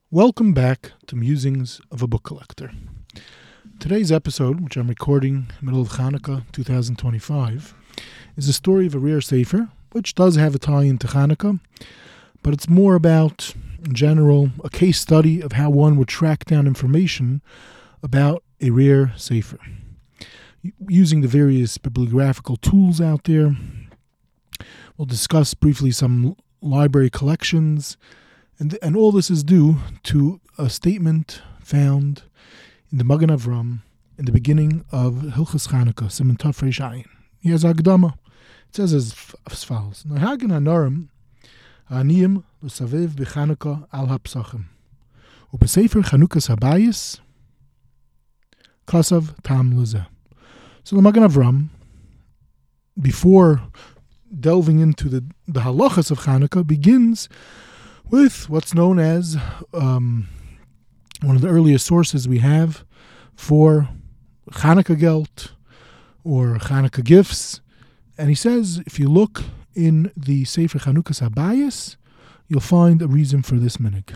Welcome back to Musings of a Book Collector. Today's episode, which I'm recording middle of Hanukkah 2025, is a story of a rare sefer, which does have a tie into Hanukkah, but it's more about, in general, a case study of how one would track down information about a rare sefer. Using the various bibliographical tools out there, we'll discuss briefly some library collections, and all this is due to a statement found in the Magen Avram in the beginning of Hilchos Chanukah, Siman Tov Reish Ayin. He has Agdama. It says as follows: Nahagen hanorim aniyim l'saviv b'Chanukah al hapsachim u'b'sefer Chanukas habayis kasav tam lezeh. So the Magen Avram, before delving into the halachas of Chanukah, begins with what's known as one of the earliest sources we have for Chanukah gelt or Chanukah gifts. And he says, if you look in the Sefer Chanukas Habayis, you'll find a reason for this minhag.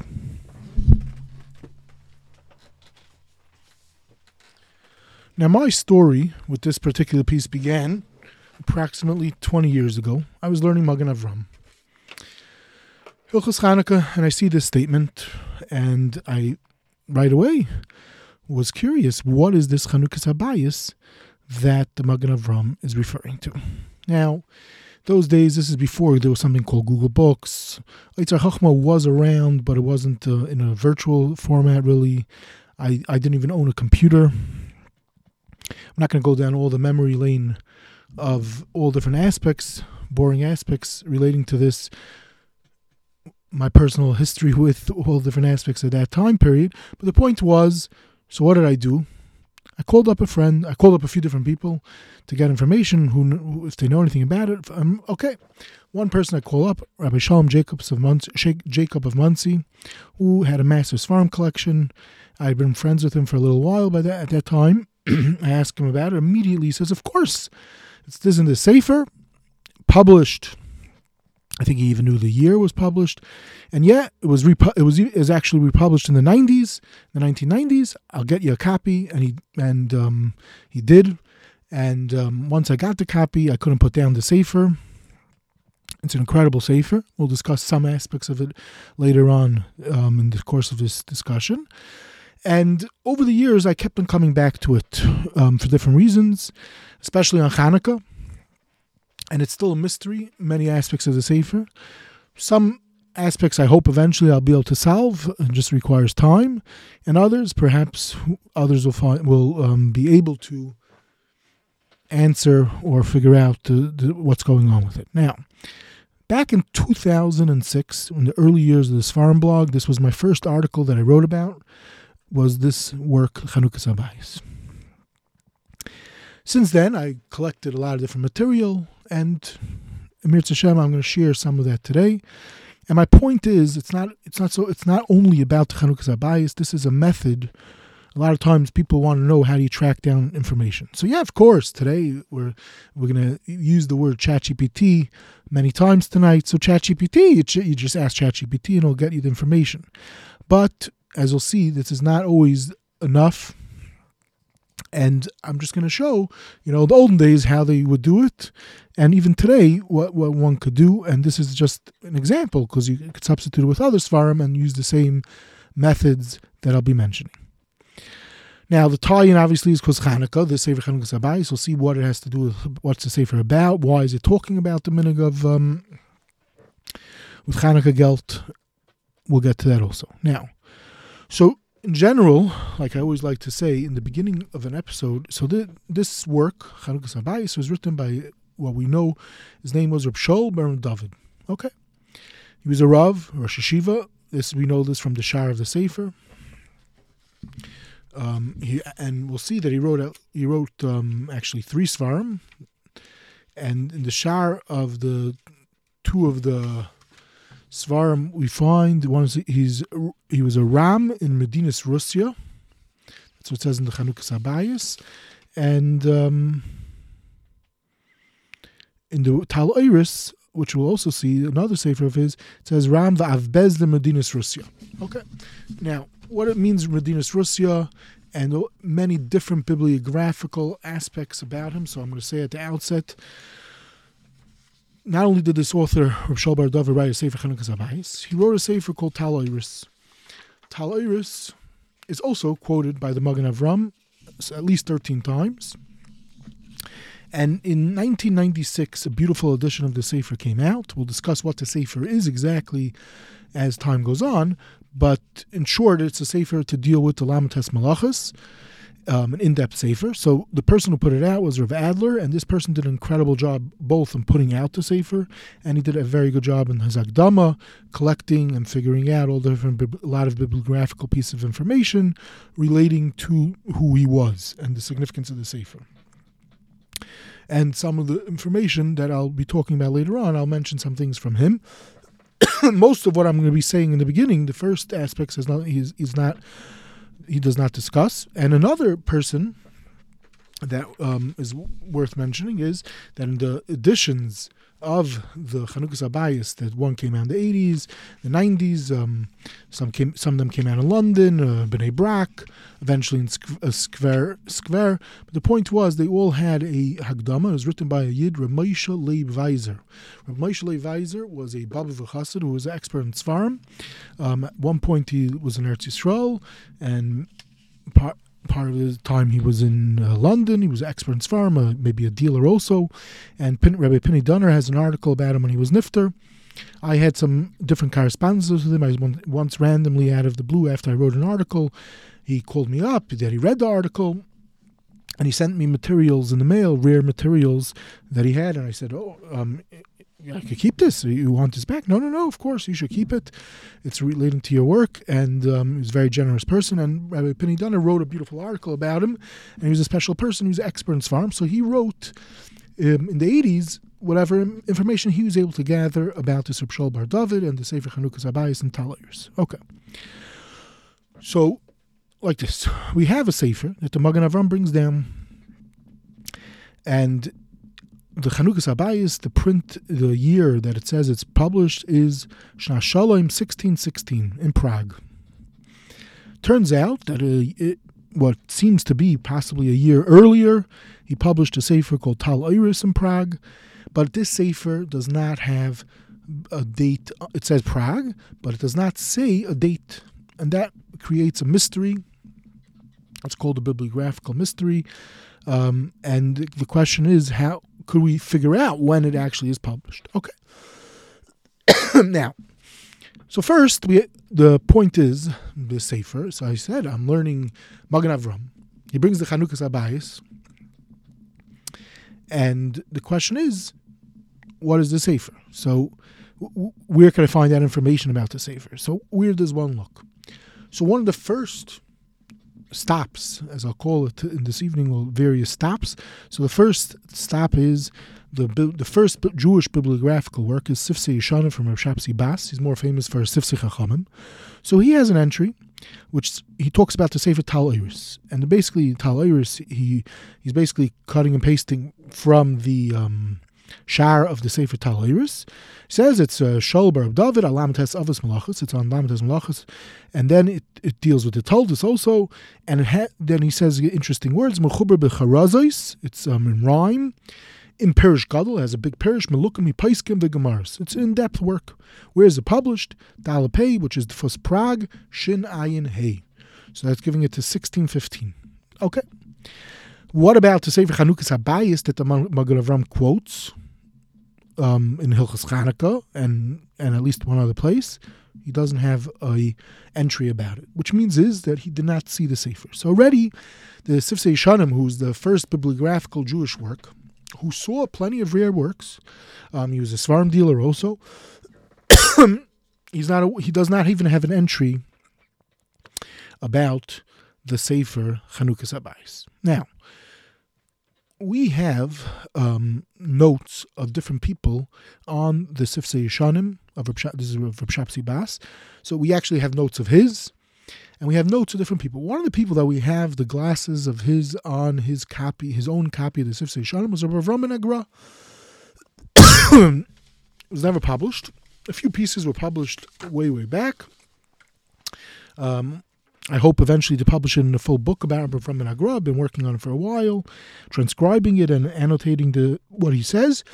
Now, my story with this particular piece began approximately 20 years ago. I was learning Magen Avram, Hilchos Chanukah, and I see this statement, and I right away was curious, what is this Chanukas Habayis that the Magen Avram is referring to? Now, those days, this is before there was something called Google Books. Eitzar Chachma was around, but it wasn't in a virtual format, really. I didn't even own a computer. I'm not going to go down all the memory lane of all different aspects, boring aspects relating to this, my personal history with all different aspects of that time period. But the point was, so what did I do? I called up a friend. I called up a few different people to get information, who if they know anything about it. Okay. One person I call up, Rabbi Shalom Jacob of Monsey, who had a massive Sfarim collection. I'd been friends with him for a little while at that time. I asked him about it. Immediately he says, of course, this in the Sefer, published. I think he even knew the year was published, and yet it was actually republished in the 1990s. I'll get you a copy, and he did. And once I got the copy, I couldn't put down the sefer. It's an incredible sefer. We'll discuss some aspects of it later on in the course of this discussion. And over the years, I kept on coming back to it for different reasons, especially on Hanukkah. And it's still a mystery, many aspects of the Sefer. Some aspects I hope eventually I'll be able to solve. It just requires time. And others, perhaps others will be able to answer or figure out what's going on with it. Now, back in 2006, in the early years of the Sfarim blog, this was my first article that I wrote about, was this work, Chanukas Habayis. Since then, I collected a lot of different material, and Amir Tzashem, I'm going to share some of that today. And my point is, it's not only about the Chanukas Habayis. This is a method. A lot of times, people want to know, how do you track down information? So yeah, of course, today we're going to use the word ChatGPT many times tonight. So ChatGPT, you just ask ChatGPT, and it'll get you the information. But as you'll see, this is not always enough. And I'm just going to show, the olden days, how they would do it. And even today, what one could do. And this is just an example, because you could substitute it with other Sfarim and use the same methods that I'll be mentioning. Now, the tie-in obviously is because Chanukah, the Sefer Chanukas Habayis. We'll see what it has to do with what's the Sefer about. Why is it talking about the minhag of with Chanukah gelt? We'll get to that also. Now, so in general, like I always like to say in the beginning of an episode, so this work, Chanukas Habayis, was written by what we know, his name was Reb Shaul ben David. Okay. He was a Rav, Rosh Yeshiva. We know this from the Shar of the Sefer. And we'll see that he wrote actually 3 Sfarim. And in the Shar of the 2 of the Svarim, we find one is he was a Ram in Medinas Russia. That's what it says in the Chanukas Habayis. And in the Tal Oiris, which we'll also see, another sefer of his, it says Ram va'avbez le Medinas Russia. Okay. Now, what it means Medinus Russia and many different bibliographical aspects about him. So I'm going to say at the outset, not only did this author, Reb Shaul Bar David, write a sefer Chanukas Habayis, he wrote a sefer called Tal Oiris. Tal Oiris is also quoted by the Magen Avram at least 13 times. And in 1996, a beautiful edition of the sefer came out. We'll discuss what the sefer is exactly as time goes on. But in short, it's a sefer to deal with the Lamites Malachas, an in-depth sefer. So the person who put it out was Rav Adler, and this person did an incredible job both in putting out the sefer, and he did a very good job in his Akdama, collecting and figuring out a lot of bibliographical pieces of information relating to who he was and the significance of the sefer. And some of the information that I'll be talking about later on, I'll mention some things from him. Most of what I'm going to be saying in the beginning, the first aspects he does not discuss. And another person that is worth mentioning is that in the editions of the Chanukas Habayis, that one came out in the 80s, the 90s, some of them came out in London, Bnei Brak, eventually in Skver. But the point was they all had a Hagdama. It was written by a Yid, Reb Moshe Leib Weiser. Reb Moshe Leib Weiser was a Baba V'Chassid who was an expert in Sfarim. At one point he was in Eretz Yisrael, and part of the time he was in London. He was an expert in Sfarim, maybe a dealer also. And Rabbi Pinny Dunner has an article about him when he was Nifter. I had some different correspondences with him. I once randomly, out of the blue, after I wrote an article, he called me up that he read the article, and he sent me materials in the mail, rare materials that he had. And I said, I could keep this. You want this back? No, of course, you should keep it. It's relating to your work. And he was a very generous person. And Rabbi Pinny Dunner wrote a beautiful article about him. And he was a special person. He was an expert in Sfarim. So he wrote, in the 80s, whatever information he was able to gather about the Reb Shaul Bar David and the Sefer Chanukas Habayis and Tal Oiris. Okay. So, like this. We have a Sefer that the Magen Avram brings down. And the Chanukas Habayis, the year that it says it's published is Shna Shalom 1616 in Prague. Turns out that what seems to be possibly a year earlier, he published a sefer called Tal Oiris in Prague, but this sefer does not have a date. It says Prague, but it does not say a date, and that creates a mystery. It's called a bibliographical mystery, and the question is, how could we figure out when it actually is published? Okay. Now, so first, the point is the sefer. So I said, I'm learning Magen Avram. He brings the Chanukas Habayis. And the question is, what is the sefer? So where can I find that information about the sefer? So where does one look? So one of the first stops, as I'll call it in this evening, or various stops. So the first stop is the first Jewish bibliographical work is Sifsei Yeshanim from Rav Shapsi Bas. He's more famous for Sifsei Chachamim. So he has an entry which he talks about the Sefer Tal Oiris. And basically, Tal Oiris, he's basically cutting and pasting from the Shar of the Sefer Tal Oiris. He says it's Shaul Bar David, Lamites Avos Malachos. It's on Lamites Malachos. And then it deals with the Toldus also. And then he says interesting words. Mechuber b'charazos. It's in rhyme. In Perish Gadol, has a big Perish, Melukim, Paiskim, V'Gemaris. It's an in-depth work. Where is it published? Dalapei, which is the first Prague, Shin Ayin Hey. So that's giving it to 1615. Okay. What about the Sefer Chanukas Habayis that the Magen Avram quotes in Hilchos Chanukah and at least one other place? He doesn't have a entry about it, which means is that he did not see the Sefer. So already, the Sifsei Yeshanim, who's the first bibliographical Jewish work, who saw plenty of rare works. He was a Sfarim dealer also. He does not even have an entry about the Sefer Chanukas Habayis. Now, we have notes of different people on the Sifsei Yeshanim of this is Rav Shapsi Bas. So we actually have notes of his. And we have notes of different people. One of the people that we have the glasses of his on his copy, his own copy of the Sifsei Yeshanim, was Rav Avram ben Agra. It was never published. A few pieces were published way back. I hope eventually to publish it in a full book about Rabbi Avram ben Agra. I've been working on it for a while, transcribing it and annotating what he says.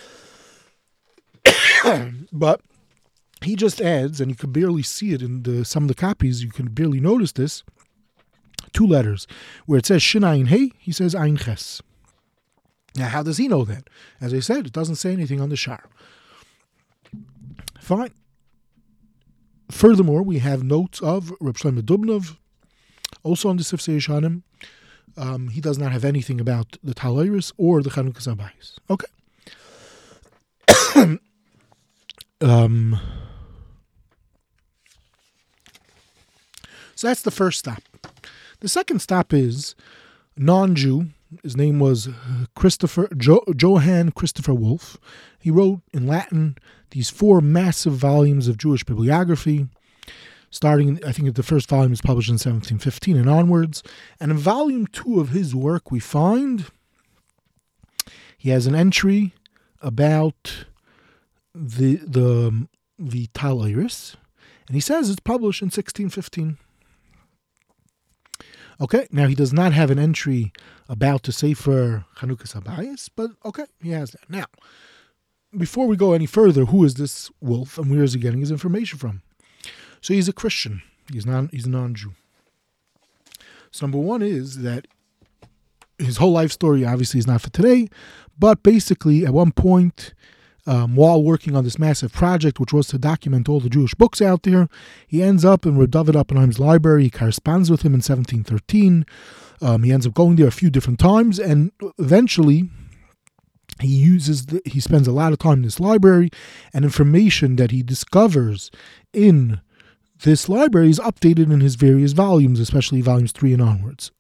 But he just adds, and you can barely see it in some of the copies, you can barely notice this, 2 letters. Where it says Shin Ayin Hey, he says Ayin Ches. Now, how does he know that? As I said, it doesn't say anything on the Shar. Fine. Furthermore, we have notes of Reb Shlomo Dubnov, also on the Sifsei Yeshanim. He does not have anything about the Talairis or the Chanukas Habayis. Okay. So that's the first stop. The second stop is non-Jew. His name was Johann Christopher Wolff. He wrote in Latin these 4 massive volumes of Jewish bibliography. Starting, I think the first volume was published in 1715 and onwards. And in volume 2 of his work, we find he has an entry about the Tal Iris, and he says it's published in 1615. Okay, now he does not have an entry about the Sefer Chanukas Habayis, but okay, he has that. Now, before we go any further, who is this Wolff and where is he getting his information from? So he's a Christian. He's a non-Jew. So number one is that his whole life story obviously is not for today, but basically at one point, while working on this massive project, which was to document all the Jewish books out there, he ends up in Reb David Oppenheim's library. He corresponds with him in 1713. He ends up going there a few different times, and eventually he spends a lot of time in this library, and information that he discovers in this library is updated in his various volumes, especially volumes 3 and onwards.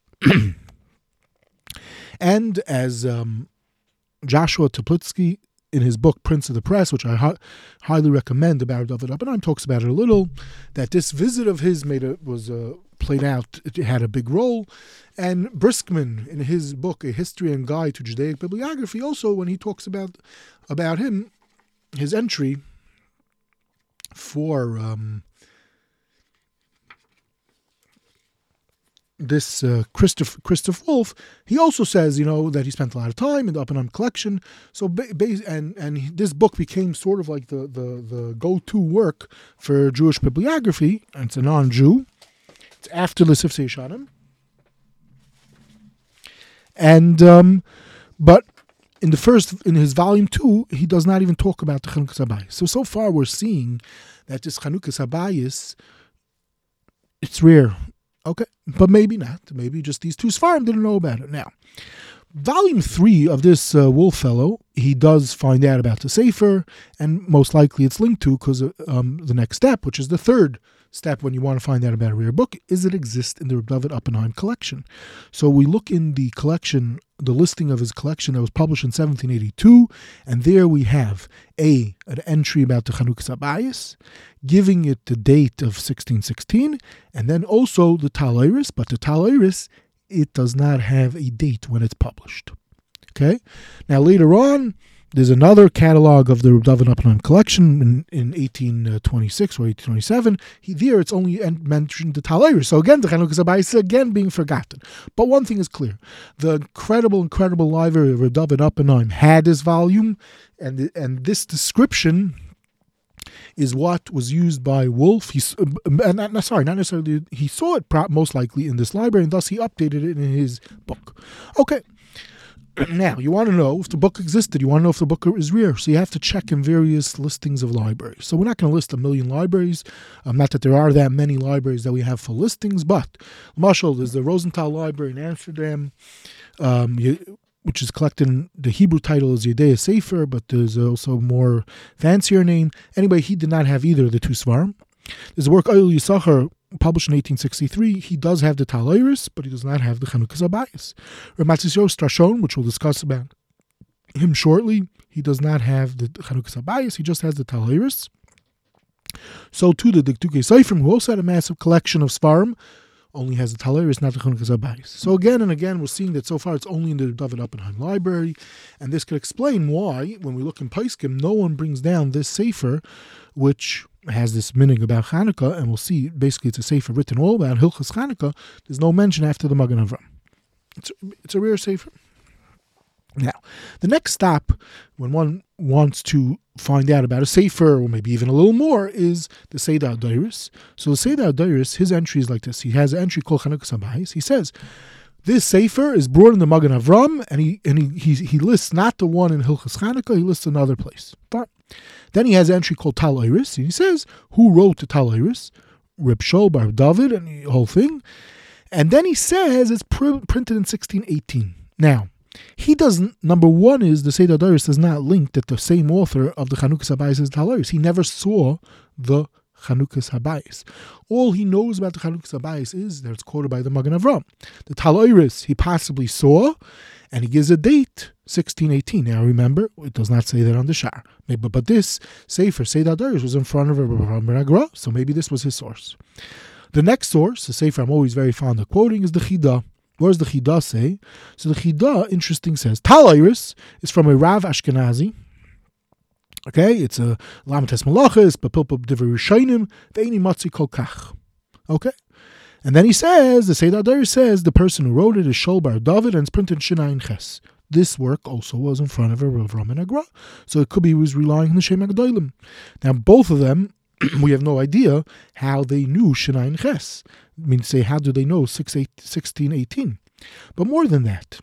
And as Joshua Teplitsky, in his book Prince of the Press, which I highly recommend, about David Oppenheim, talks about it a little, that this visit of his played out, it had a big role. And Briskman, in his book A History and Guide to Judaic Bibliography, also when he talks about him, his entry for this Christoph Wolff, he also says, that he spent a lot of time in the Oppenheim collection. So, and this book became sort of like the go-to work for Jewish bibliography. And it's a non-Jew. It's after the Sifsei Yeshanim. And but in his volume 2, he does not even talk about the Chanukas Habayis. So far we're seeing that this Chanukas Habayis, it's rare. Okay, but maybe not. Maybe just these 2 Sfarim didn't know about it. Now, volume 3 of this Wolff fellow, he does find out about the Sefer, and most likely it's linked to because the next step, which is the third step when you want to find out about a rare book, is it exists in the Reb David Oppenheim collection. So we look in the collection, the listing of his collection that was published in 1782, and there we have an entry about the Chanukas Habayis, giving it the date of 1616, and then also the Tal Iris, but the Tal Iris, it does not have a date when it's published. Okay? Now later on, there's another catalog of the Reb David Oppenheim collection in 1826 or 1827. There it's only mentioned the Tal Iris. So again, the Chanukas Habayis is again being forgotten. But one thing is clear. The incredible library of Reb David Oppenheim had this volume, and this description is what was used by Wolff. Not necessarily. He saw it most likely in this library, and thus he updated it in his book. Okay. Now, you want to know if the book existed. You want to know if the book is rare. So you have to check in various listings of libraries. So we're not going to list 1 million libraries. Not that there are that many libraries that we have for listings, but Marshall, there's the Rosenthal Library in Amsterdam, which is collected. The Hebrew title is Yedei Sefer, but there's also a more fancier name. Anyway, he did not have either of the 2 Svarim. There's a work Oyel Yisachar, published in 1863. He does have the Tal Iris, but he does not have the Chanukas Habayis. Reb Matisyahu Strashon, which we'll discuss about him shortly, he does not have the Chanukas Habayis. He just has the Tal Iris. So too the Dikdukei Seifrim, who also had a massive collection of Svarim, only has the Talairis, not the Chanukas Habayis. So again and again, we're seeing that so far it's only in the David Oppenheim library, and this could explain why, when we look in Paiskim, no one brings down this Sefer, which has this meaning about Hanukkah, and we'll see, basically it's a Sefer written all about Hilchas Hanukkah. There's no mention after the Magen Avram. It's a rare Sefer. Now, the next stop, when one wants to find out about a Sefer, or maybe even a little more, is the Seder Adairis. So the Seder Adairis, his entry is like this. He has an entry called Chanukas Habayis. He says, this Sefer is brought in the Magen Avram, and he lists not the one in Hilchas Chanukah, he lists another place. But then he has an entry called Tal Oiris, and he says, who wrote the Tal Oiris? Reb Shol Bar David, and the whole thing. And then he says it's printed in 1618. Now, he doesn't, number one is the Seder Adairis does not link that the same author of the Chanukas Habayis is Tal Oiris. He never saw the Chanukas Habayis. All he knows about the Chanukas Habayis is that it's quoted by the Magen Avram. The Tal Oiris he possibly saw, and he gives a date, 1618. Now remember, it does not say that on the Shar. But this Sefer, Seder Adairis, was in front of Ram Agra, so maybe this was his source. The next source, the Sefer I'm always very fond of quoting, is the Chida. What does the Chida say? So the Chida, interesting, says, Tal Oiris is from a Rav Ashkenazi. Okay, it's a Lamates Malachis, Bapilpa Divrei Rishonim, Ve'eni Matzi Kol Kach. Okay, and then he says, the Seder Adairis says, the person who wrote it is Shol Bar David, and it's printed Shinayin Ches. This work also was in front of Rav Ram Agra, so it could be he was relying on the Shem HaGedolim. Now, both of them, we have no idea how they knew Shinayin Ches. I mean, say, how do they know 1618? But more than that,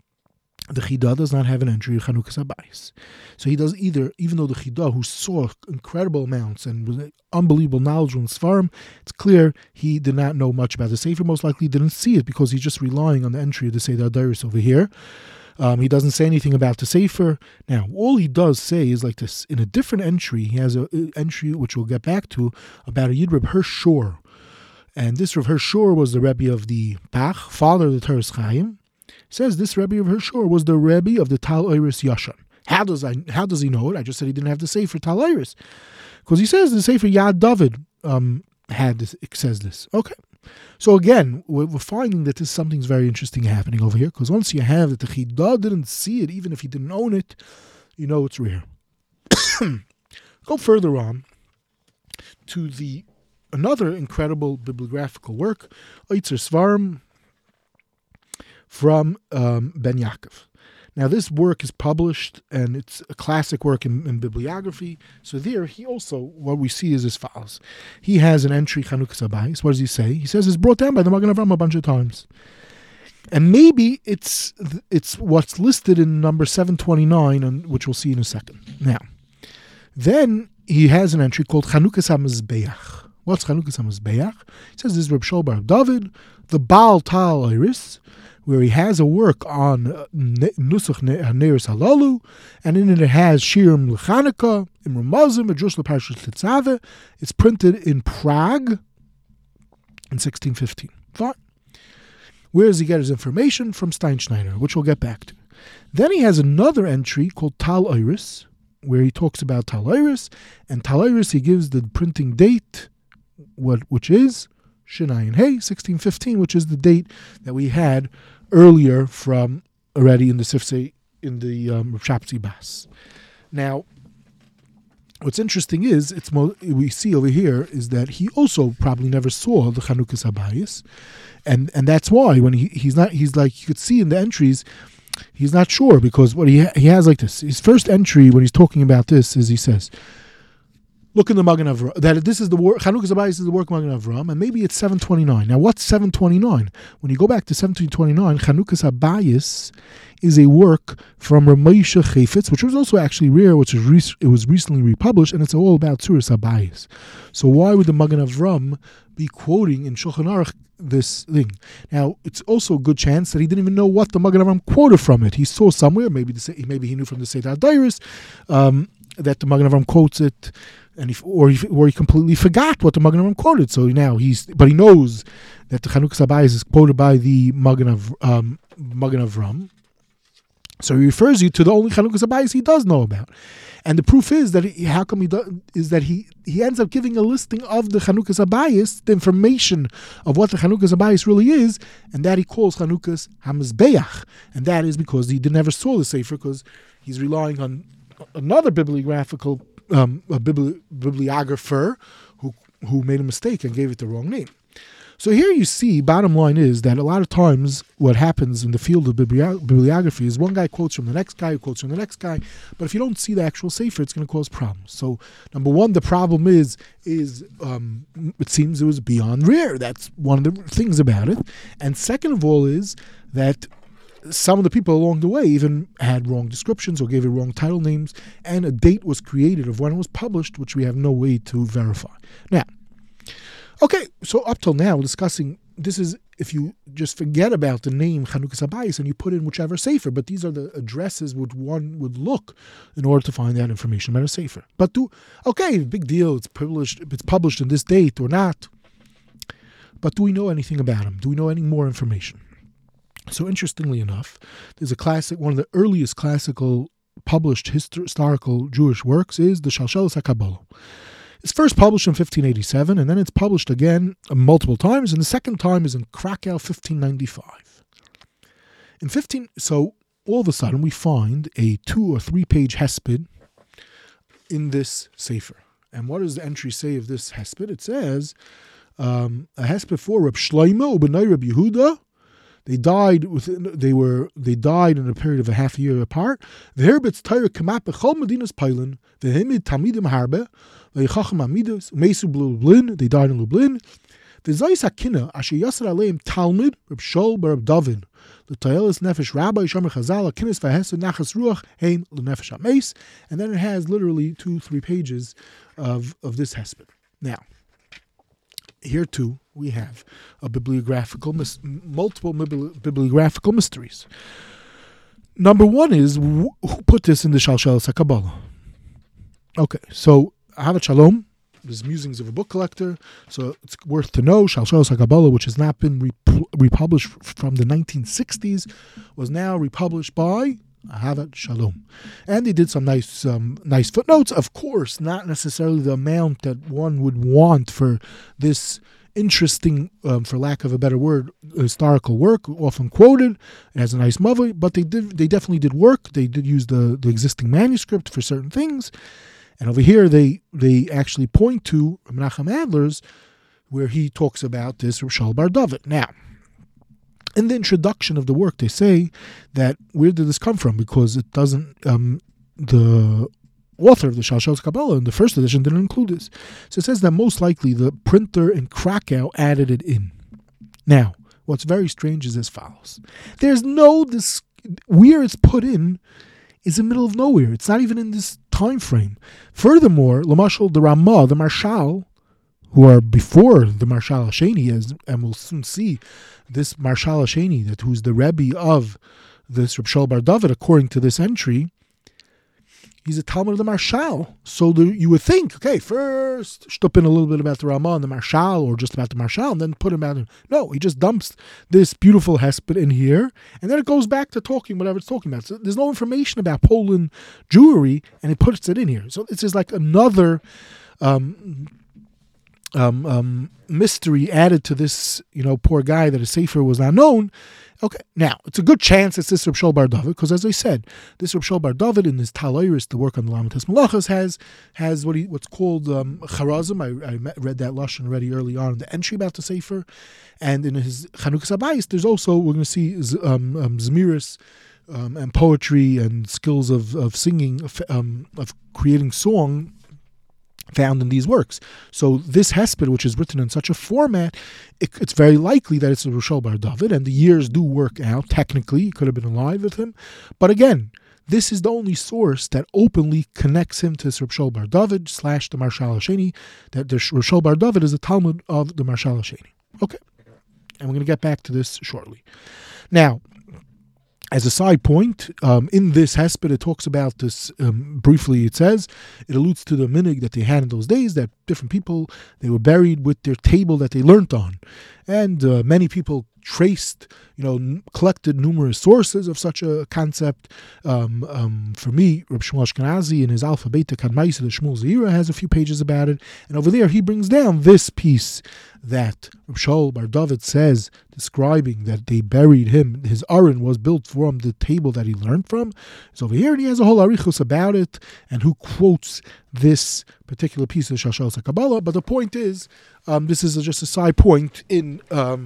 the Chida does not have an entry of Chanukas Habayis. So he does either, even though the Chida, who saw incredible amounts and was unbelievable knowledge on Sfarim, it's clear he did not know much about the Sefer. Most likely didn't see it because he's just relying on the entry of the Seder Adairis over here. He doesn't say anything about the Sefer. Now, all he does say is like this. In a different entry, he has an entry, which we'll get back to, about a Yid Reb Hirsch Shor. And this Reb Hirsch Shor was the Rebbe of the Bach, father of the Teres Chaim. He says this Rebbe of Hirsch Shor was the Rebbe of the Tal Oiris Yashan. How does he know it? I just said he didn't have the Sefer Tal Oiris. Because he says the Sefer Yad David had this, it says this. Okay. So again, we're finding that something's very interesting happening over here, because once you have that the Chida didn't see it, even if he didn't own it, you know it's rare. Go further on to another incredible bibliographical work, Oitzer Svarim, from Ben Yaakov. Now this work is published, and it's a classic work in bibliography. So there, he also, what we see is as follows. He has an entry, Chanukas Habayis. What does he say? He says it's brought down by the Magen Avram a bunch of times. And maybe it's what's listed in number 729, which we'll see in a second. Now, then he has an entry called Chanukas HaMizbeach. What's Chanukas HaMizbeach? He says this is Reb Shol Bar David, the Baal Tal Oiris, where he has a work on Nusach Neres Halalu, and in it has Shirim L'Chanukah, Imre Mazim, Adrush L'Parshas Tetzaveh. It's printed in Prague in 1615. Fine. Where does he get his information? From Steinschneider, which we'll get back to. Then he has another entry called Tal Oiris, where he talks about Tal Oiris, and Tal Oiris he gives the printing date, which is Shinayin Hey, 1615, which is the date that we had earlier from already in the Sifsei, in the Shapsi Bas. Now, what's interesting is, we see over here is that he also probably never saw the Chanukas Habayis, and that's why when he's like, you could see in the entries, he's not sure, because what he has like this. His first entry when he's talking about this is he says, look in the Magen Avram, that this is the work, Chanukas Habayis is the work of Magen Avram, and maybe it's 729. Now, what's 729? When you go back to 729, Chanukas Habayis is a work from Ramosha Chayfetz, which was also actually rare, it was recently republished, and it's all about Tzuras Habayis. So why would the Magen Avram be quoting in Shulchan Aruch this thing? Now, it's also a good chance that he didn't even know what the Magen Avram quoted from it. He saw somewhere, maybe he knew from the Seder Adairis, that the Magen Avram quotes it, and or he completely forgot what the Magen Avram quoted. So now he knows that the Chanukas Habayis is quoted by the Magen Avram. So he refers you to the only Chanukas Habayis he does know about. And the proof is that he ends up giving a listing of the Chanukas Habayis, the information of what the Chanukas Habayis really is, and that he calls Chanukas HaMizbeach. And that is because he never saw the Sefer, because he's relying on another bibliographical bibliographer who made a mistake and gave it the wrong name. So here you see, bottom line is that a lot of times what happens in the field of bibliography is one guy quotes from the next guy, who quotes from the next guy, but if you don't see the actual sefer, it's going to cause problems. So number one, the problem is it seems it was beyond rare. That's one of the things about it. And second of all is that some of the people along the way even had wrong descriptions or gave it wrong title names, and a date was created of when it was published, which we have no way to verify. Now, okay, so up till now, discussing, this is if you just forget about the name Chanukas Habayis and you put in whichever sefer, but these are the addresses which one would look in order to find that information about a sefer. But big deal, it's published in this date or not. But do we know anything about him? Do we know any more information? So interestingly enough, there's one of the earliest classical published historical Jewish works is the Shalshelis HaKabbalah. It's first published in 1587, and then it's published again multiple times, and the second time is in Krakow, 1595. So all of a sudden we find a 2 or 3 page hesped in this sefer. And what does the entry say of this hesped? It says, a hesped for Reb Shlomo u'benai Reb Yehuda. They died in a period of a half a year apart. The Herbet's Torah kamat bechol medinas Poland. The Himid Talmidim harbe. They died in Lublin. The Zayis Hakina Asher Yasser Aleim Talmud Reb Shol Bar David. The Toyelis Nefesh Rabbi Shomer Chazal Akinis Vahesed Nachas Ruach Heim LeNefesh HaMeis. And then it has literally 2-3 pages of this hesped. Now, here too we have multiple bibliographical mysteries. Number one is who put this in the Shalshelis HaKabbalah. Okay, so Ahavat Shalom, there's musings of a book collector, so it's worth to know Shalshelis HaKabbalah, which has not been republished from the 1960s, was now republished by Ahavat Shalom. And they did some nice footnotes. Of course, not necessarily the amount that one would want for this interesting, for lack of a better word, historical work, often quoted. It has a nice mother, but they definitely did work. They did use the existing manuscript for certain things. And over here, they actually point to Menachem Adler's, where he talks about this Reb Shol Bar David. Now, in the introduction of the work, they say that where did this come from? Because it doesn't, the author of the Shalshelis HaKabbalah in the first edition didn't include this. So it says that most likely the printer in Krakow added it in. Now, what's very strange is as follows. There's where it's put in is in the middle of nowhere. It's not even in this time frame. Furthermore, Lamashal, the Ramah, the Marshal, who are before the Marshal Hasheni, and we'll soon see this Marshal Hasheni, who's the Rebbe of this Reb Shol Bar David, according to this entry, he's a Talmud of the Marshal. So you would think, okay, first shtup in a little bit about the Ramah and the Marshal, or just about the Marshal, and then put him out. No, he just dumps this beautiful hesped in here, and then it goes back to talking whatever it's talking about. So there's no information about Poland Jewry, and it puts it in here. So it's just like another mystery added to this, poor guy that his sefer was not known. Okay, now, it's a good chance it's this Reb Shol Bar David, because as I said, this Reb Shol Bar David in his Tal Oiris, the work on the Lamites Malachas, has what's called charazim. I read that Lashon already early on in the entry about the sefer. And in his Chanukas Habayis, there's also, we're going to see Zmiris and poetry and skills of singing, of creating song, found in these works. So this hesped, which is written in such a format, it's very likely that it's a Reb Shol Bar David, and the years do work out. Technically, he could have been alive with him. But again, this is the only source that openly connects him to this Reb Shol Bar David / the Marshal Hasheni, that the Reb Shol Bar David is a Talmud of the Marshal Hasheni. Okay. And we're going to get back to this shortly. Now, as a side point, in this hesped, it talks about this, briefly it says, it alludes to the minig that they had in those days, that different people, they were buried with their table that they learnt on. And many people traced, collected numerous sources of such a concept. For me, Reb Shmuel Ashkenazi in his Alpha Beta Kadmaisa, the Shmuel Zehira, has a few pages about it. And over there, he brings down this piece that Reb Shaul Bar David says, describing that they buried him. His Aron was built from the table that he learned from. It's over here, and he has a whole arichos about it, and who quotes this particular piece of Shalshal Kabbalah. But the point is, this is just a side point in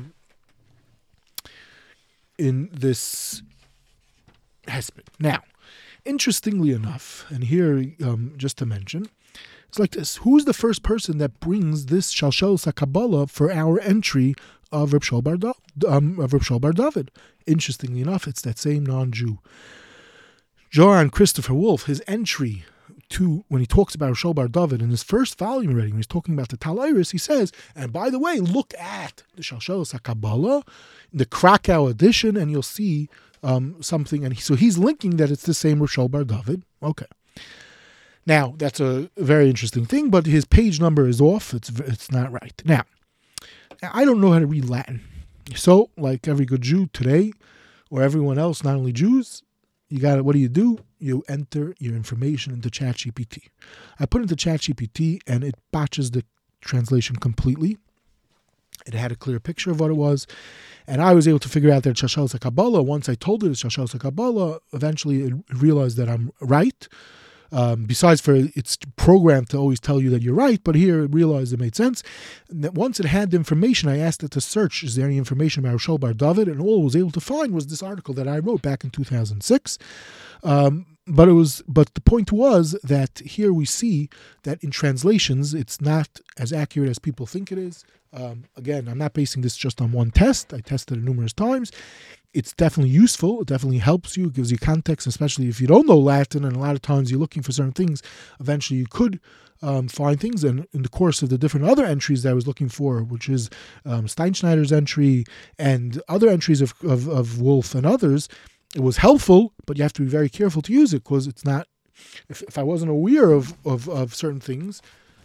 this hesped. Now, interestingly enough, and here just to mention, it's like this: who's the first person that brings this Shalshal Kabbalah for our entry of Reb Shaul Bar David? Interestingly enough, it's that same non-Jew, Johann Christopher Wolff. His entry to, when he talks about Reb Shaul Bar David in his first volume already, when he's talking about the Tal Oros, he says, and by the way, look at the Shalshal Kabbalah, the Krakow edition, and you'll see something. And so he's linking that it's the same Reb Shaul Bar David. Okay. Now, that's a very interesting thing, but his page number is off. It's not right. Now, I don't know how to read Latin. So, like every good Jew today, or everyone else, not only Jews, what do? You enter your information into ChatGPT. I put into ChatGPT, and it botches the translation completely. It had a clear picture of what it was, and I was able to figure out that Shalshal Kabbalah. Once I told it it's Shalshal Kabbalah, eventually it realized that I'm right. Besides for it's programmed to always tell you that you're right, but here it realized it made sense. And that once it had the information, I asked it to search, is there any information about Reb Shaul Bar David? And all it was able to find was this article that I wrote back in 2006. But the point was that here we see that in translations, it's not as accurate as people think it is. Again, I'm not basing this just on one test. I tested it numerous times. It's definitely useful. It definitely helps you. It gives you context, especially if you don't know Latin. And a lot of times you're looking for certain things. Eventually you could find things. And in the course of the different other entries that I was looking for, which is Steinschneider's entry and other entries of Wolff and others, it was helpful, but you have to be very careful to use it, because it's not, if I wasn't aware of certain things,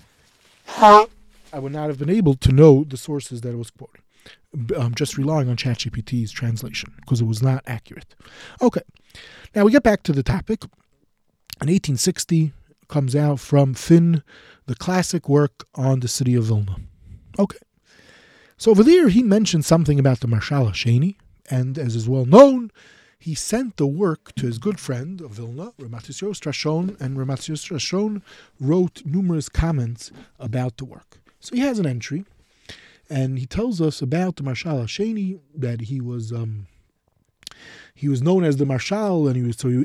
I would not have been able to know the sources that it was quoting. Just relying on ChatGPT's translation, because it was not accurate. Okay, now we get back to the topic. In 1860, comes out from Finn, the classic work on the city of Vilna. Okay, so over there he mentioned something about the Marshal Hasheni, and as is well known, he sent the work to his good friend of Vilna, Rav Matisyahu Strashon, and Rav Matisyahu Strashon wrote numerous comments about the work. So he has an entry, and he tells us about the Marshal Hasheni, that he was known as the Marshal, and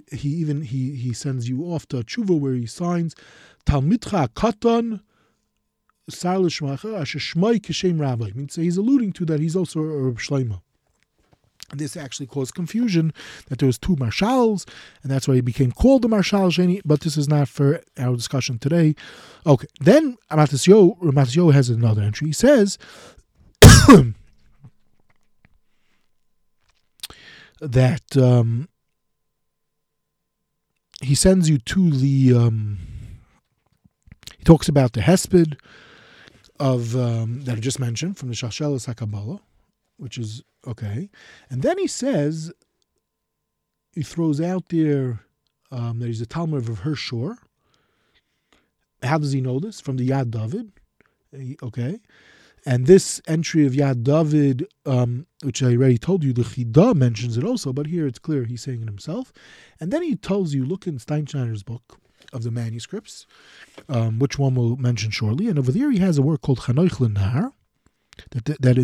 he sends you off to a tshuva where he signs Talmidcha Katan Sar L'Shmacha Asher Shmai Kishem Rabbi. So he's alluding to that he's also a Reb Shlomo. And this actually caused confusion, that there was two Marshals, and that's why he became called the Marshal Hasheni, but this is not for our discussion today. Okay, then Matisyahu has another entry. He says that he sends you to the he talks about the hesped of that I just mentioned from the Shalshal HaKabbalah, which is okay, and then he says, he throws out there that he's a Talmud of Hershor. How does he know this? From the Yad David. Okay, and this entry of Yad David, which I already told you, the Chidah mentions it also, but here it's clear he's saying it himself. And then he tells you, look in Steinschneider's book of the manuscripts, which one we'll mention shortly. And over there he has a work called Chanoich L'Nahar, that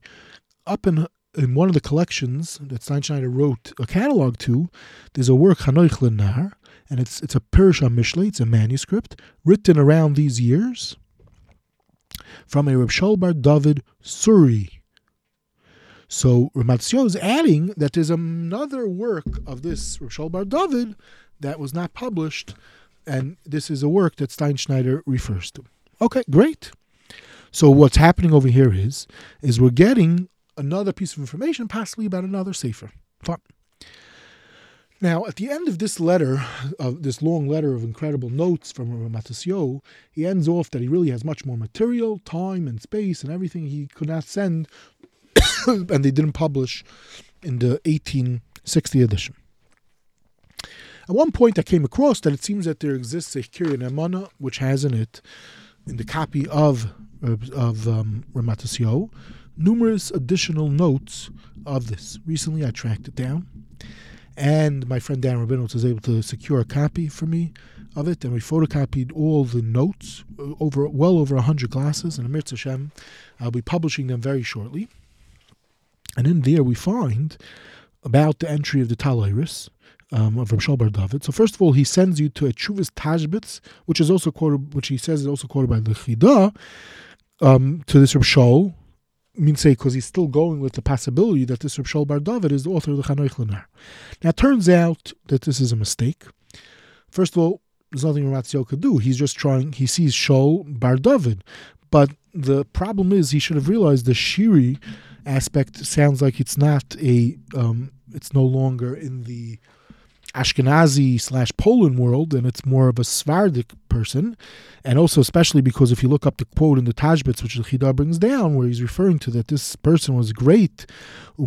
in one of the collections that Steinschneider wrote a catalog to, there's a work Chanoich L'Nahar, and it's a Pirush HaMishlei, it's a manuscript written around these years from a Reb Shaul Bar David Suri. So Rav Matisyahu is adding that there's another work of this Reb Shaul Bar David that was not published, and this is a work that Steinschneider refers to. Okay, great. So what's happening over here is we're getting another piece of information, possibly about another sefer. Fine. Now, at the end of this letter, of this long letter of incredible notes from Rav Matisyahu, he ends off that he really has much more material, time and space and everything he could not send and they didn't publish in the 1860 edition. At one point I came across that it seems that there exists a Kirya Ne'emana which has in it, in the copy of Ramat Yosef, numerous additional notes of this. Recently I tracked it down, and my friend Dan Rabinowitz was able to secure a copy for me of it, and we photocopied all the notes, well over 100 glasses, and Amir Hashem, I'll be publishing them very shortly. And in there we find about the entry of the Tal Oros of Reb Shaul Bar David. So first of all, he sends you to a Tshuvas Tashbitz, which is also quoted, which he says is also quoted by the Chida, to this Reb Shaul, because he's still going with the possibility that this Reb Shaul Bar David is the author of the Chanoich Lenar. Now it turns out that this is a mistake. First of all, there's nothing Ramat Yosef could do. He's just trying, he sees Shaul Bar David. But the problem is he should have realized the Shiri aspect sounds like it's not it's no longer in the Ashkenazi/Poland world, and it's more of a Sephardic person. And also, especially because if you look up the quote in the Tashbitz, which the Chida brings down, where he's referring to that this person was great, so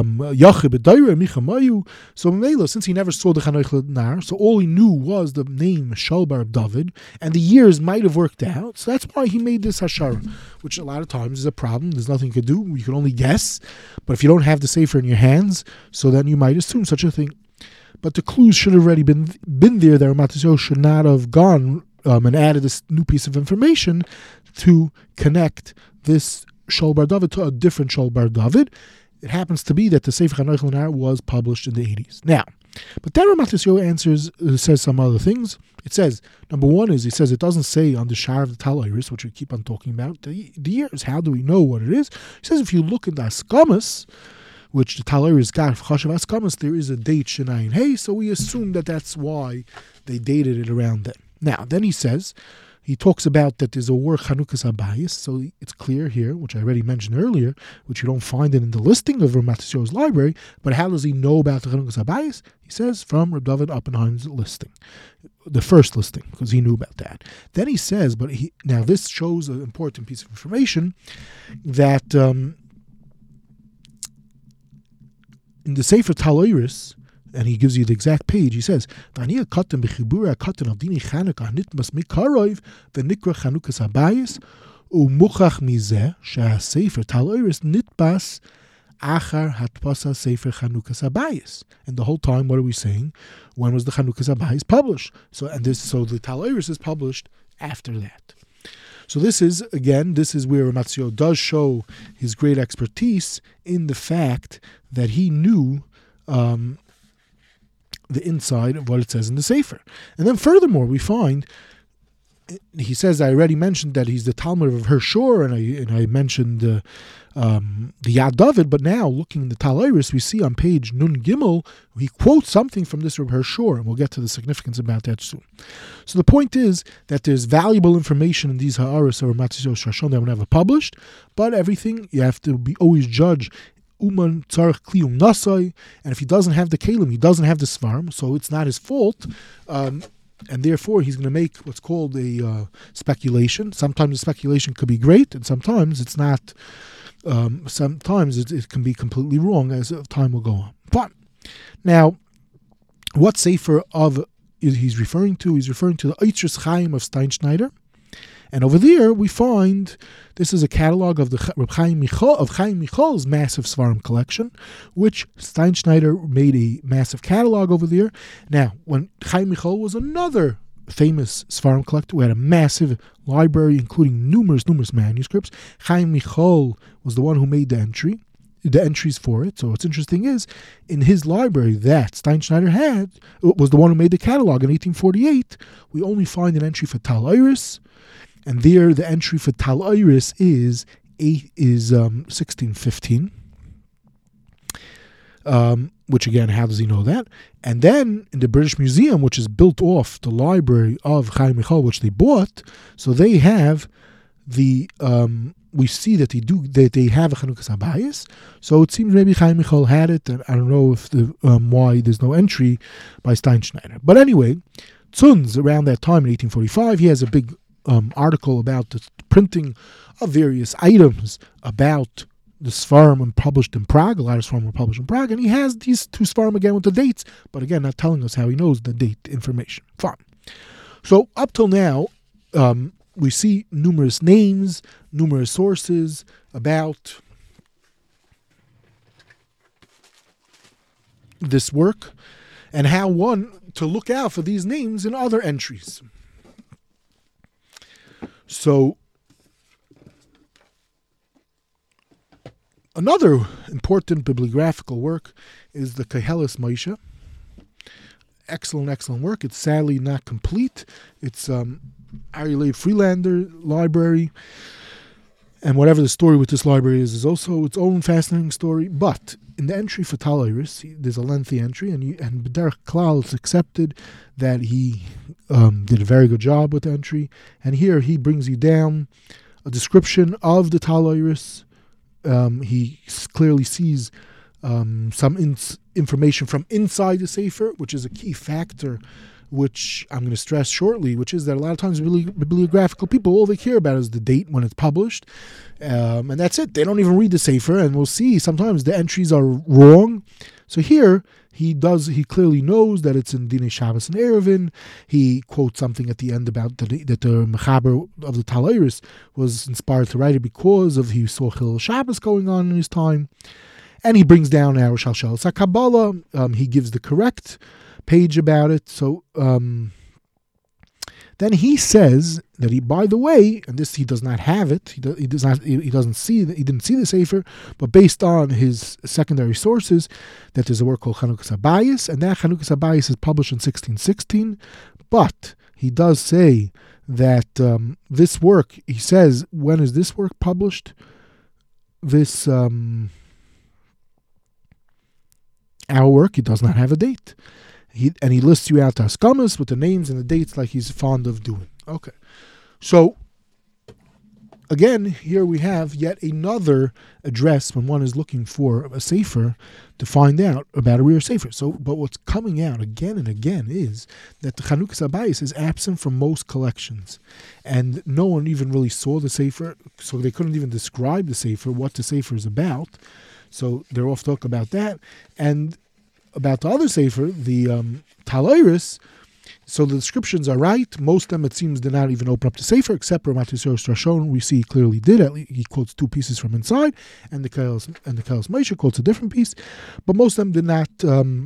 Mela, since he never saw the Chanoich Lenar, so all he knew was the name Shaul Bar David, and the years might have worked out. So that's why he made this Hashara, which a lot of times is a problem. There's nothing you could do. You can only guess. But if you don't have the Sefer in your hands, so then you might assume such a thing. But the clues should have already been there. That Ramat Yosef should not have gone and added this new piece of information to connect this Shaul Bar David to a different Shaul Bar David. It happens to be that the Sefer Chanoich Lenar was published in the 80s. Now, but then Ramat Yosef says some other things. It says, number one is, he says it doesn't say on the Shar of the Tal Oros, which we keep on talking about, the years. How do we know what it is? He says if you look in the Askamas, which the Tal Oros got for Chashav Askamas, there is a date Shenayin Hey, so we assume that that's why they dated it around then. Now, then he says, he talks about that there's a war Chanukas Habayis, so it's clear here, which I already mentioned earlier, which you don't find it in the listing of Ramat Yosef's library, but how does he know about the Chanukas Habayis? He says from Reb David Oppenheim's listing, the first listing, because he knew about that. Then he says, now this shows an important piece of information, that in the Sefer Tal Oros, and he gives you the exact page, he says, "V'ani katan b'chibura katan al dini Chanukah nitmas mikarov v'nikra Chanukas Habayis u'muchach mizeh she'hasefer Tal Oros nitbas achar hatpasa Sefer Chanukas Habayis." And the whole time, what are we saying? When was the Chanukas Habayis published? So the Tal Oros is published after that. So this is where Ramat Yosef does show his great expertise in the fact that he knew the inside of what it says in the Sefer. And then furthermore, we find, he says, I already mentioned that he's the Talmud of Hershor, and I mentioned the Yad David, but now looking in the Tal Oros, we see on page Nun Gimel, he quotes something from this Reb Hershor, and we'll get to the significance about that soon. So the point is that there's valuable information in these Ha'aros or Ramat Yosef Shashon that were never published, but everything you have to be always judge Uman Tzarech Kliyum Nasai, and if he doesn't have the Kalim, he doesn't have the Svarim, so it's not his fault, and therefore he's going to make what's called a speculation. Sometimes the speculation could be great, and sometimes it's not. Sometimes it can be completely wrong as time will go on. But now, what Sefer of he's referring to? He's referring to the Eitzus Chaim of Steinschneider. And over there we find this is a catalog of the Chaim Michal's massive Svarim collection, which Steinschneider made a massive catalog over there. Now, when Chaim Michal was another famous Svarim collector who had a massive library including numerous manuscripts, Chaim Michal was the one who made the entries for it. So what's interesting is, in his library that Steinschneider had, was the one who made the catalog in 1848, we only find an entry for Tal Oros, and there the entry for Tal Oros is 1615. Which again, how does he know that? And then in the British Museum, which is built off the library of Chaim Michal, which they bought, so they have the we see that they have a Chanukas Habayis. So it seems maybe Chaim Michal had it, and I don't know if why there's no entry by Steinschneider. But anyway, Tzunz around that time in 1845, he has a big article about the printing of various items about the Sfarim were published in Prague. A lot of Sfarim were published in Prague, and he has these 2 Sfarim again with the dates, but again, not telling us how he knows the date information. Fine. So up till now, we see numerous names, numerous sources about this work, and how one to look out for these names in other entries. So, another important bibliographical work is the Koheles Moshe. Excellent work. It's sadly not complete. It's Ari Leib Freelander library, and whatever the story with this library is also its own fascinating story. But in the entry for Tal Oros, there's a lengthy entry, and B'derech Klal it's accepted that he did a very good job with the entry. And here he brings you down a description of the Tal Oros. He clearly sees some information from inside the Sefer, which is a key factor, which I'm going to stress shortly, which is that a lot of times bibliographical people, all they care about is the date when it's published, and that's it. They don't even read the Sefer, and we'll see sometimes the entries are wrong. So here, he clearly knows that it's in Dinei Shabbos and Erevin. He quotes something at the end about that the Mechaber of the Tal Oros was inspired to write it because he saw Chilul Shabbos going on in his time. And he brings down our Shalshal Kabbalah. He gives the correct page about it. So then he says that he, by the way, and this he does not have it. He didn't see the Sefer, but based on his secondary sources, that there's a work called Chanukas Habayis, and that Chanukas Habayis is published in 1616. But he does say that this work, he says, when is this work published? This our work, he does not have a date. He lists you out to Haskamas with the names and the dates like he's fond of doing. Okay. So, again, here we have yet another address when one is looking for a Sefer to find out about a real Sefer. So, but what's coming out again and again is that the Chanukas Habayis is absent from most collections. And no one even really saw the Sefer, so they couldn't even describe the Sefer, what the Sefer is about. So they're off talk about that. And about the other Sefer, the Tal Oros, so the descriptions are right. Most of them, it seems, did not even open up the Sefer, except for Matis Yoros Rashon, we see he clearly did. At least he quotes 2 pieces from inside, and the Koheles Moshe quotes a different piece. But most of them did not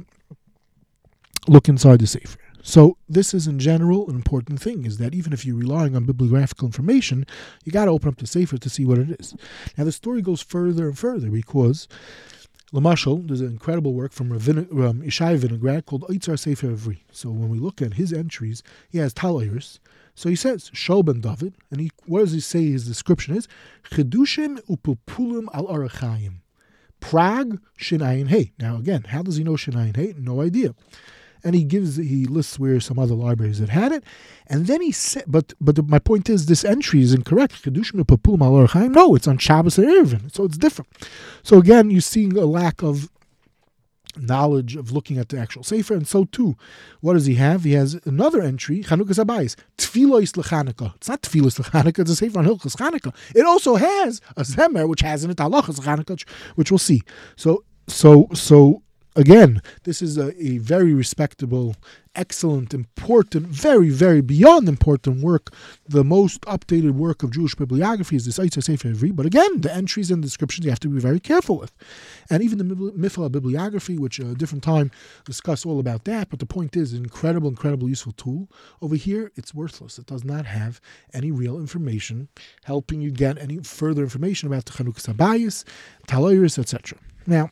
look inside the Sefer. So this is, in general, an important thing, is that even if you're relying on bibliographical information, you got to open up the Sefer to see what it is. Now, the story goes further and further, because Lamashal, there's an incredible work from Ishai Vinograd called Eitzar Sefer Ivri. So when we look at his entries, he has Tal Oros. So he says, Shol ben David, and what does he say his description is? Chedushim upulpulim al Arachayim. Prague, Shin Ayin Hey. Now again, how does he know Shin Ayin Hey? No idea. And he lists where some other libraries that had it, and then he said, but my point is, this entry is incorrect. No, it's on Shabbos and Erevin, so it's different. So again, you're seeing a lack of knowledge of looking at the actual Sefer, and so too, what does he have? He has another entry, Chanukas Habayis, Tfilos LeChanukah. It's not Tfilos LeChanukah, it's a Sefer on Hilchos Chanukah. It also has a Zemer, which has in it Halachas Chanukah, which we'll see. So again, this is a very respectable, excellent, important, very, very beyond important work. The most updated work of Jewish bibliography is this Eitzar Sefer Ivri. But again, the entries and descriptions you have to be very careful with. And even the Mifla bibliography, which at a different time discuss all about that. But the point is, an incredible, useful tool. Over here, it's worthless. It does not have any real information helping you get any further information about the Chanukas Habayis, Tal Oros, etc. Now,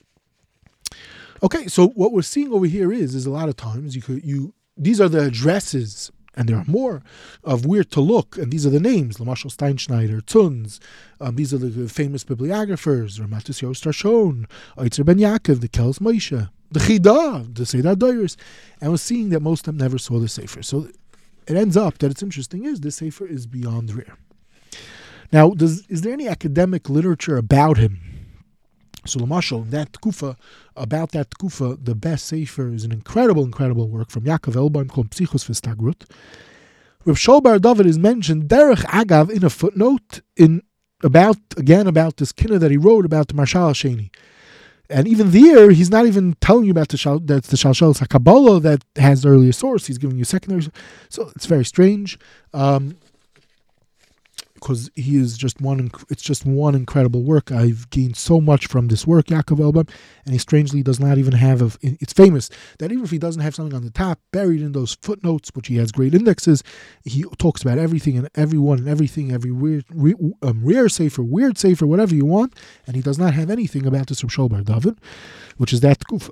okay, so what we're seeing over here is a lot of times these are the addresses, and there are more, of where to look, and these are the names, Lamashal Steinschneider, Tunz, these are the famous bibliographers, Matis Yoros Rashon, Eitzer ben Yaakov, the Koheles Moshe, the Chidah, the Seder Doros, and we're seeing that most of them never saw the Sefer. So it ends up that it's interesting is the Sefer is beyond rare. Now, is there any academic literature about him? So, Lamashal, about that Tkufa, the best Sefer is an incredible work from Yaakov Elbaum called Psichos V'Stagrut. Reb Shol Bar David is mentioned Derech Agav in a footnote in about this kinna that he wrote about the Marshal Sheni. And even there, he's not even telling you about that's the Shalshal HaKabbalah that has the earlier source. He's giving you secondary. So it's very strange. Because he is just it's just one incredible work. I've gained so much from this work, Yaakov Elbaum, and he strangely does not even have it's famous that even if he doesn't have something on the top, buried in those footnotes, which he has great indexes, he talks about everything and everyone and everything, every rare sefer, weird sefer, whatever you want, and he does not have anything about this Reb Shaul bar David, which is that Kufa.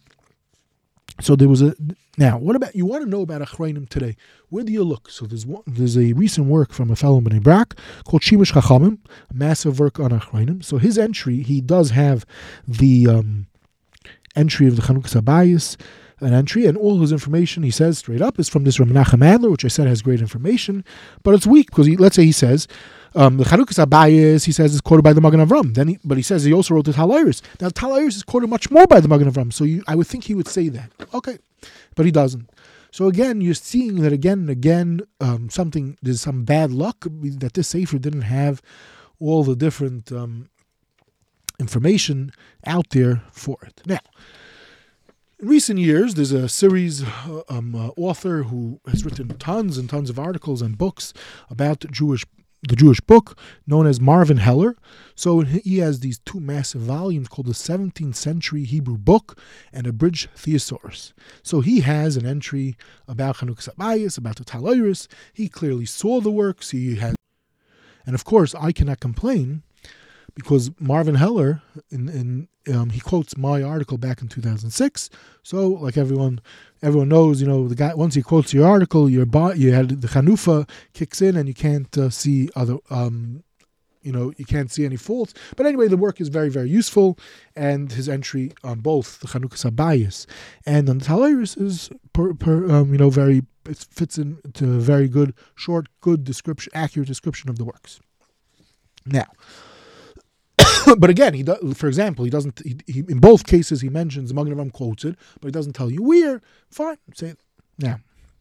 So what about, you want to know about Achrayim today? Where do you look? So there's a recent work from a fellow in Bnei Brak called Shemesh Chachamim, a massive work on Achrayim. So his entry, he does have the entry of the Chanukas Habayis, an entry, and all his information, he says straight up, is from this Reb Menachem Adler, which I said has great information, but it's weak because let's say he says the Chanukas Habayis, he says, is quoted by the Magen Avram. But he says he also wrote the Tal Oros. Now Tal Oros is quoted much more by the Magen Avram, so I would think he would say that. Okay, but he doesn't. So again, you're seeing that again and again, there's some bad luck that this sefer didn't have all the different information out there for it. Now, in recent years, there's a series author who has written tons and tons of articles and books about the Jewish book, known as Marvin Heller. So he has these two massive volumes called the 17th Century Hebrew Book and Abridged Thesaurus. So he has an entry about Chanukas Habayis, about the Tal Oros. He clearly saw the works. And of course, I cannot complain because Marvin Heller, he quotes my article back in 2006. So, like everyone knows, the guy, once he quotes your article, you had the Chanufa kicks in, and you can't see other, you can't see any faults. But anyway, the work is very, very useful, and his entry on both the Chanukas Habayis and on the Tal Oros is it fits into a very good, short, good description, accurate description of the works. Now. But again, he does, for example, he doesn't. He in both cases he mentions the Magen Avram quotes it, but he doesn't tell you where. Fine, say it now.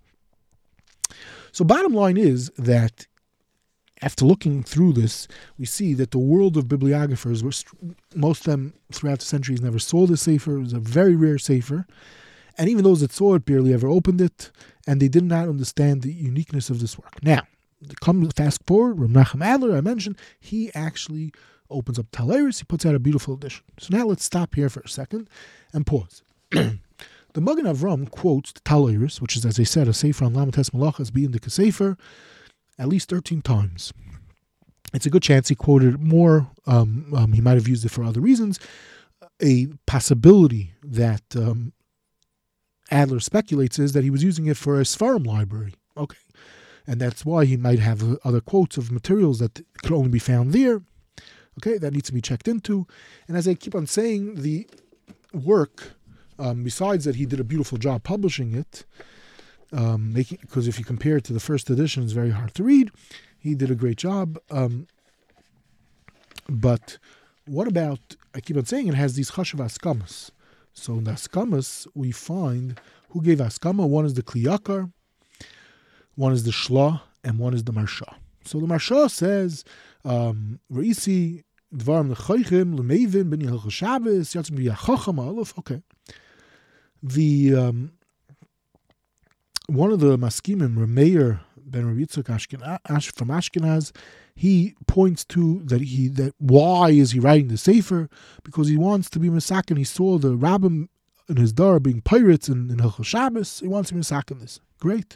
So, bottom line is that after looking through this, we see that the world of bibliographers, most of them throughout the centuries, never saw the sefer. It was a very rare sefer, and even those that saw it barely ever opened it, and they did not understand the uniqueness of this work. Now, fast forward, Reb Menachem Adler, I mentioned, he actually opens up Tal Oros, he puts out a beautiful edition. So now let's stop here for a second and pause. The Magen Avram quotes the Tal Oros, which is, as I said, a sefer on Lamates Malachas being the sefer, at least 13 times. It's a good chance he quoted more. He might have used it for other reasons. A possibility that Adler speculates is that he was using it for a Sfarim library. Okay. And that's why he might have other quotes of materials that could only be found there. Okay, that needs to be checked into. And as I keep on saying, the work, besides that he did a beautiful job publishing it, because if you compare it to the first edition, it's very hard to read. He did a great job. But what about, I keep on saying, it has these chashav askamas. So in the askamas, we find who gave askama. One is the Kli Yakar, one is the Shla, and one is the Marsha. So the Marsha says, Reisi Dvarim Lechoichim Lemevin Ben Yehilchos Shabbos Yatzim B'Yachacham Aleph. Okay. The one of the Maskimim, Rameir Ben Rabbi Yitzchak from Ashkenaz, he points to that why is he writing the sefer? Because he wants to be Mesakin. He saw the rabbim in his dar being pirates in Hilchos Shabbos. He wants to be Mesakin this. Great.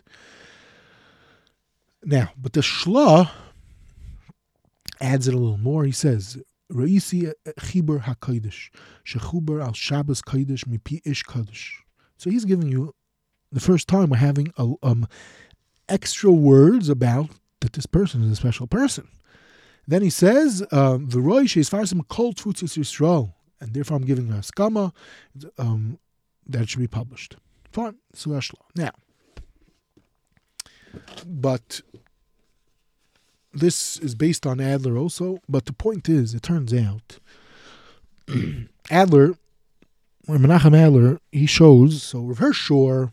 Now, but the Shla adds it a little more. He says, Reisi Chibur HaKodesh, Shechuber al Shabbos Kodesh Mipi Ish Kodesh. So he's giving you, the first time we're having extra words about that this person is a special person. Then he says, the Rosh is Farsim Kol Tfutzis Yisrael, and therefore I'm giving a skama that it should be published. Fine, so that's Shla. Now, but this is based on Adler also, but the point is, it turns out, Adler, or Menachem Adler, he shows, so Rav Hirsch Shor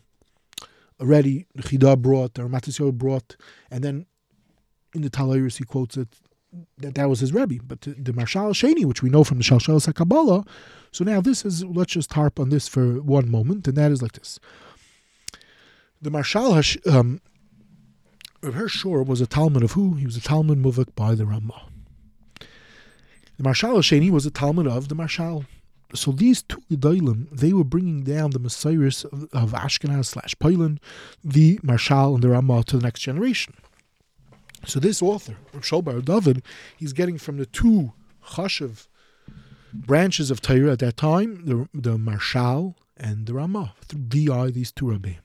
already, the Chida brought, or Matisyahu brought, and then in the Tal Oros he quotes it that was his Rebbe. But the Marshal Sheni, which we know from the Shalshelas HaKabbalah, so now this is, let's just harp on this for one moment, and that is like this. The Marshal Reb Hirsch Shor was a Talmud of who? He was a Talmud Muvak by the Ramah. The Marshal Sheni was a Talmud of the Marshal. So these two Gedolim, they were bringing down the Messiahs of Ashkenaz / Poland, the Marshal and the Ramah to the next generation. So this author, Reb Shaul Bar David, he's getting from the two Chashav branches of Torah at that time, the Marshal and the Ramah, via these two Rebbeim.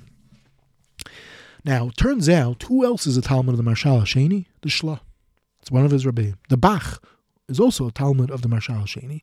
Now, it turns out, who else is a Talmud of the Marshal Sheni? The Shla. It's one of his Rebbeim. The Bach is also a Talmud of the Marshal Sheni.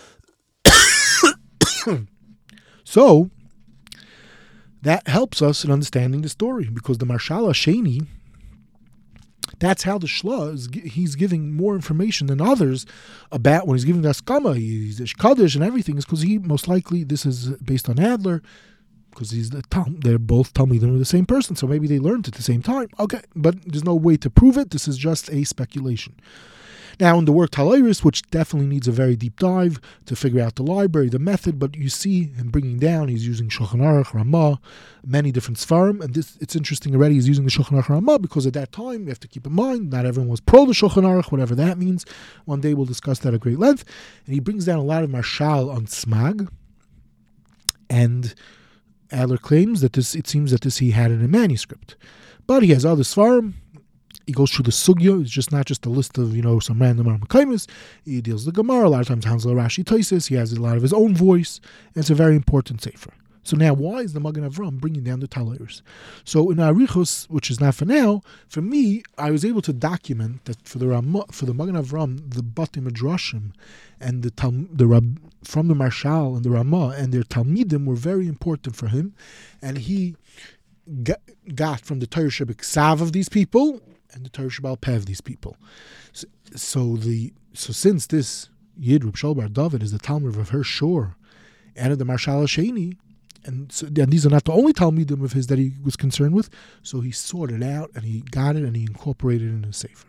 So, that helps us in understanding the story, because the Marshal Sheni, that's how the Shla he's giving more information than others about when he's giving the Askama, he's a Kaddish and everything, is because he, most likely, this is based on Adler, because they're both Talmidim of the same person, so maybe they learned at the same time. Okay, but there's no way to prove it. This is just a speculation. Now, in the work Talairis, which definitely needs a very deep dive to figure out the library, the method, but you see him bringing down, he's using Shulchan Aruch, Ramah, many different Sfarim, and this, it's interesting already, he's using the Shulchan Aruch Ramah, because at that time, you have to keep in mind, not everyone was pro the Shulchan Aruch, whatever that means. One day we'll discuss that at great length. And he brings down a lot of Marshal on Smag, and Adler claims that it seems that this he had in a manuscript. But he has other Sfarim. He goes through the Sugya. It's just not just a list of, some random Aramaimis. He deals with the Gemara. A lot of times Hansel Rashi Taisis. He has a lot of his own voice. And it's a very important sefer. So now, why is the Magen Avram bringing down the Talairis? So in Arichos, which is not for now, for me, I was able to document that for the Magen Avram, the Bati Midrashim and from the Marshal and the Ramah and their Talmidim were very important for him. And he got from the Torah Shebiksav of these people and the Torah Shebal Peh of these people. So since this Yid, Reb Shaul Bar David, is the Talmud of Hirsch Shor and of the Marshal Sheni, and these are not the only Talmidim of his that he was concerned with, so he sorted it out and he got it and he incorporated it in his sefer.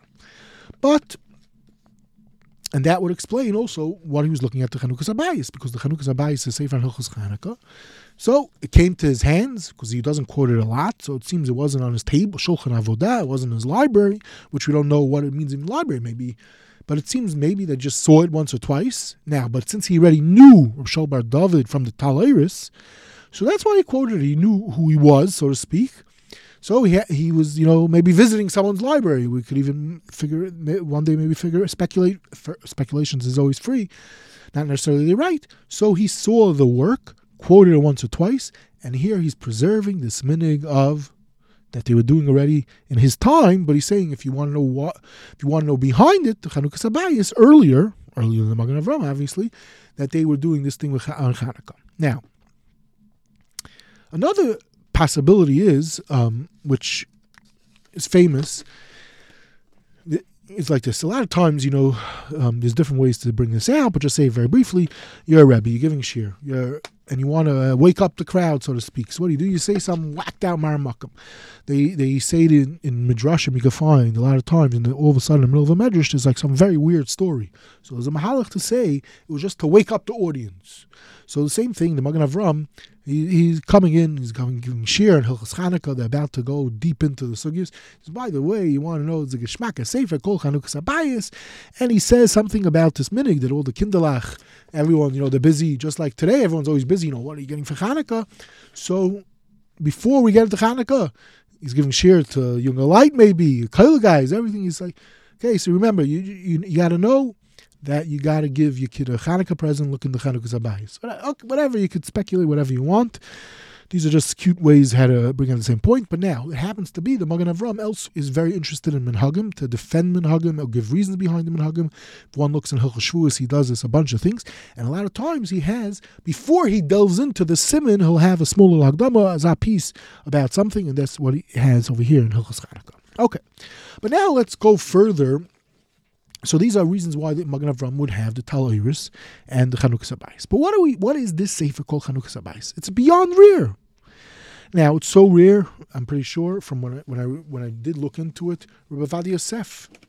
And that would explain also what he was looking at the Chanukas Habayis, because the Chanukas Habayis is Sefer Hilchos Chanukah. So it came to his hands, because he doesn't quote it a lot, so it seems it wasn't on his table, Shulchan Avodah, it wasn't in his library, which we don't know what it means in the library, maybe. But it seems maybe they just saw it once or twice. Now, but since he already knew Reb Shaul Bar David from the Talairis, so that's why he quoted it. He knew who he was, so to speak. So he was, maybe visiting someone's library. We could even speculate. Speculations is always free, not necessarily right. So he saw the work, quoted it once or twice, and here he's preserving this minig of that they were doing already in his time. But he's saying, if you want to know behind it, the Chanukas Habayis earlier than the Magen Avram, obviously, that they were doing this thing with Chanukah. Now, another possibility is, which is famous, it's like this. A lot of times, there's different ways to bring this out, but just say very briefly, you're a Rebbe, you're giving shir, and you want to wake up the crowd, so to speak. So what do? You say some whacked out maramakim. They say it in Midrashim, you can find a lot of times, and all of a sudden in the middle of a Midrash, there's like some very weird story. So there's a mahalach to say, it was just to wake up the audience. So the same thing, the Magen Avram, he's coming in, giving shir and Hilchos Chanukah. They're about to go deep into the sugyas. By the way, you want to know the Geschmack Sefer Kol Chanukas Habayis, and he says something about this minig that all the kinderlach, everyone, they're busy. Just like today, everyone's always busy. What are you getting for Chanukah? So before we get into Chanukah, he's giving shir to Younger Light, maybe Kol guys, everything. He's like, okay, so remember, you got to know that you got to give your kid a Chanukah present, look in the Chanukas Habayis. Whatever, you could speculate whatever you want. These are just cute ways how to bring out the same point. But now, it happens to be the Magen Avram else is very interested in Minhagim, to defend Minhagim, or give reasons behind the Minhagim. If one looks in Hilchos Shavuos, he does this a bunch of things. And a lot of times he has, before he delves into the Siman, he'll have a small little Hagdama, a piece about something, and that's what he has over here in Hilchos Chanukah. Okay. But now let's go further. So these are reasons why the Magen Avram would have the Talairis and the Chanukas Habayis. But what is this sefer called Chanukas Habayis? It's beyond rare. Now it's so rare, I'm pretty sure, from when I did look into it, Rabbi Ovadia Yosef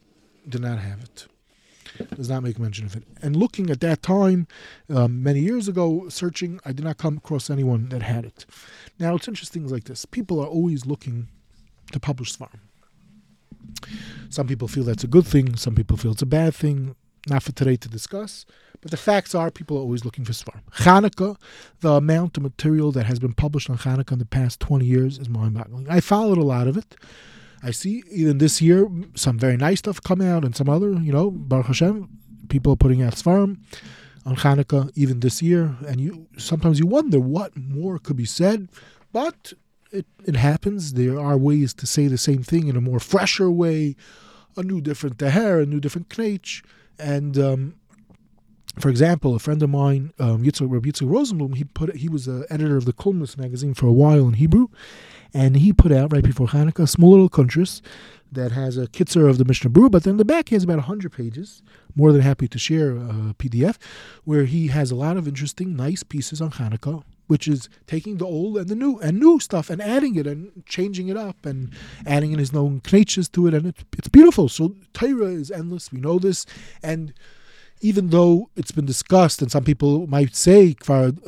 did not have it. Does not make mention of it. And looking at that time, many years ago, searching, I did not come across anyone that had it. Now, it's interesting like this. People are always looking to publish Svarim. Some people feel that's a good thing. Some people feel it's a bad thing. Not for today to discuss. But the facts are people are always looking for Svarim. Hanukkah, the amount of material that has been published on Hanukkah in the past 20 years is mind-boggling. I followed a lot of it. I see even this year some very nice stuff come out and some other, Baruch Hashem, people are putting out Svarim on Hanukkah even this year. And sometimes you wonder what more could be said. But it happens. There are ways to say the same thing in a more fresher way, a new different teher, a new different knetch. And for example, a friend of mine, Rabbi Yitzchak Rosenblum, he was the editor of the Kulmus magazine for a while in Hebrew, and he put out right before Hanukkah a small little kuntris that has a kitzur of the Mishnah Berurah, but then the back he has about 100 pages. More than happy to share a PDF where he has a lot of interesting, nice pieces on Hanukkah, which is taking the old and the new stuff and adding it and changing it up and adding in his own knetches to it, and it's beautiful. So Torah is endless. We know this, and even though it's been discussed, and some people might say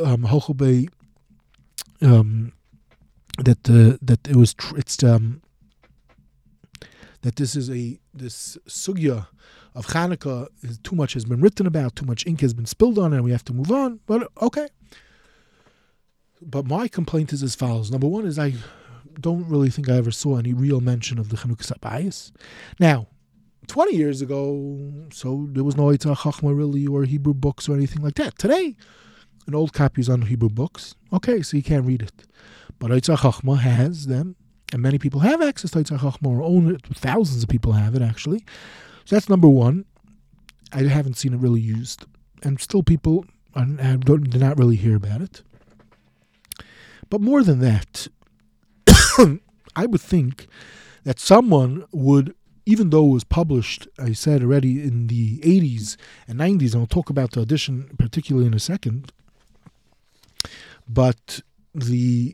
that this sugya of Hanukkah is too much has been written about, too much ink has been spilled on it, and we have to move on. But okay. But my complaint is as follows. Number one is I don't really think I ever saw any real mention of the Chanukas HaBayis. Now, 20 years ago, so there was no Eitzah Chachma really, or Hebrew books or anything like that. Today, an old copy is on Hebrew books. Okay, so you can't read it. But Eitzah Chachma has them, and many people have access to Eitzah Chachma or own it. Thousands of people have it, actually. So that's number one. I haven't seen it really used. And still people do not really hear about it. But more than that, I would think that someone would, even though it was published, I said already, in the 80s and 90s, and I'll talk about the edition particularly in a second, but it's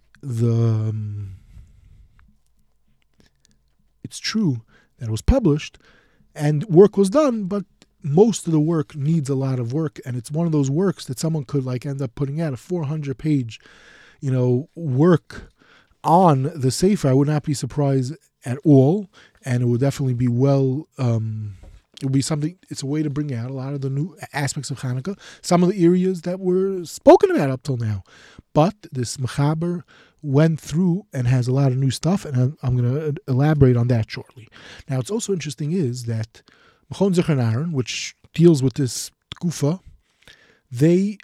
true that it was published and work was done, but most of the work needs a lot of work, and it's one of those works that someone could end up putting out a 400-page work on the Sefer. I would not be surprised at all, and it would definitely be it would be something, it's a way to bring out a lot of the new aspects of Hanukkah, some of the areas that were spoken about up till now. But this Mechaber went through and has a lot of new stuff, and I'm going to elaborate on that shortly. Now, what's also interesting is that Mechon Zichron Aaron, which deals with this Tkufa, they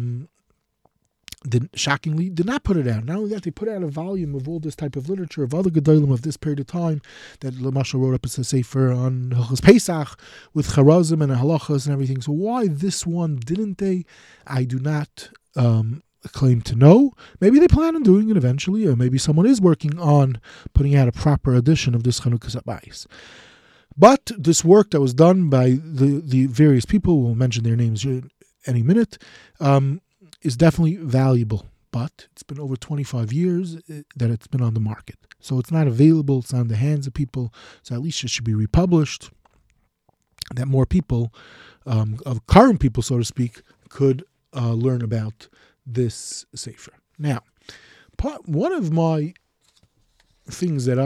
shockingly did not put it out. Not only that, they put out a volume of all this type of literature of other Gedolim of this period of time that Lamashal wrote up as a sefer on Hilchos Pesach with Charazim and Halachas and everything. So why this one didn't they? I do not claim to know. Maybe they plan on doing it eventually, or maybe someone is working on putting out a proper edition of this Chanukas HaBayis. But this work that was done by the various people, we'll mention their names any minute, is definitely valuable, but it's been over 25 years that it's been on the market. So it's not available, it's not in the hands of people, so at least it should be republished, that more people, of current people, so to speak, could learn about this Sefer. Now, one of my things that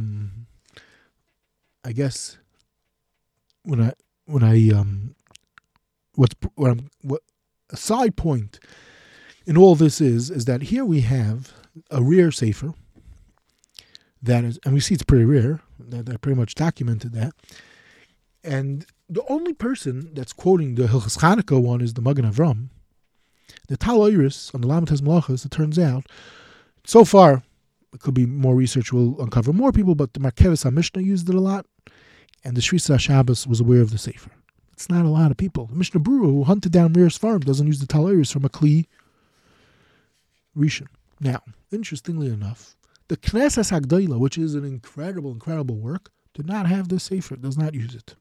I guess, a side point in all this is that here we have a rare sefer that is, and we see it's pretty rare, that I pretty much documented that, and the only person that's quoting the Hilchos Chanukah one is the Magen Avram. The Tal Oiris on the Lamed Tes Malachos, it turns out, so far, it could be more research will uncover more people, but the Markeves HaMishnah used it a lot, and the Shvisa Shabbos was aware of the sefer. It's not a lot of people. The Mishnah Berurah, who hunted down Meir's farm, doesn't use the Tal Oiris from a Kli Rishon. Now, interestingly enough, the Knesses HaGdolah, which is an incredible work, did not have this sefer, does not use it.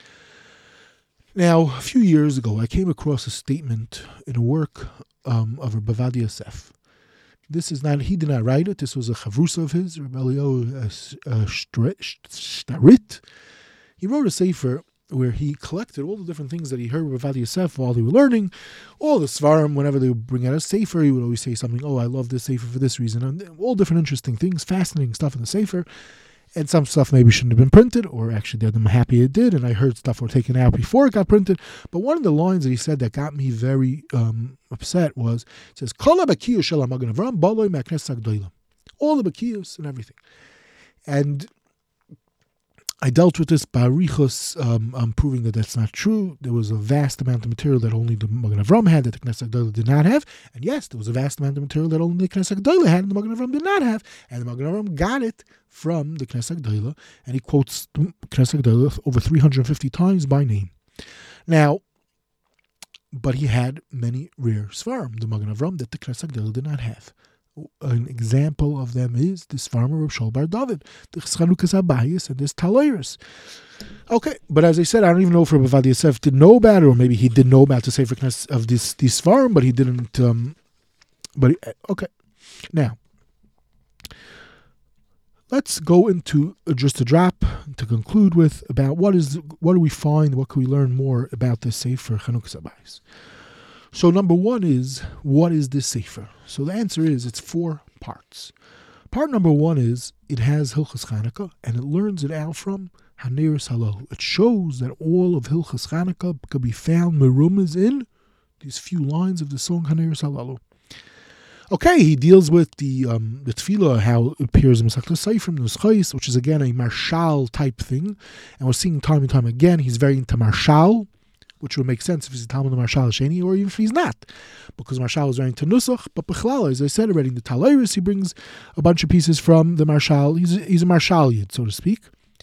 Now, a few years ago, I came across a statement in a work of Rabbi Ovadia Yosef. This is not, he did not write it, this was a chavrusa of his, Rabbi Elio Shtarit. He wrote a sefer where he collected all the different things that he heard with Ovadia Yosef while they were learning, all the Svarim. Whenever they would bring out a Sefer, he would always say something, oh, I love this Sefer for this reason, and all different interesting things, fascinating stuff in the Sefer. And some stuff maybe shouldn't have been printed, or actually I'm happy it did, and I heard stuff were taken out before it got printed. But one of the lines that he said that got me very upset was, it says, Kol ha-bakiyos shel ha-Magen Avraham baloi me'Knesset HaGdolah. All the bakiyos and everything. And I dealt with this by Arichos, proving that that's not true. There was a vast amount of material that only the Magen Avraham had that the Knesset HaGdolah did not have. And yes, there was a vast amount of material that only the Knesset HaGdolah had and the Magen Avraham did not have. And the Magen Avraham got it from the Knesset HaGdolah, and he quotes the Knesset HaGdolah over 350 times by name. Now, but he had many rare Svarim, the Magen Avraham, that the Knesset HaGdolah did not have. An example of them is this farmer of Shol Bar David, the Chanukas Habayis, and this Talairis. Okay, but as I said, I don't even know if Rabbi Ovadia Yosef did know about it, or maybe he did know about the Sefer Knesset of these farm, but he didn't. Okay, now let's go into just a drop to conclude with about what do we find, what can we learn more about this Sefer Chanukas Habayis. So number one is, what is this Sefer? So the answer is, it's 4 parts. Part number one is, it has Hilchas Chanukah, and it learns it out from Haneres Halalu. It shows that all of Hilchas Chanukah could be found merumez in these few lines of the song Haneres Halalu. Okay, he deals with the tefillah, how it appears in Masechtas Seifrim, Nuschais, which is again a marshal type thing, and we're seeing time and time again, he's very into marshal, which would make sense if he's a Talmud of Marshal Sheni, or even if he's not, because Marshal is very into Nusach. But Bechlal, as I said already, in the Talairis, he brings a bunch of pieces from the Marshal. He's a Marshal Yid, so to speak.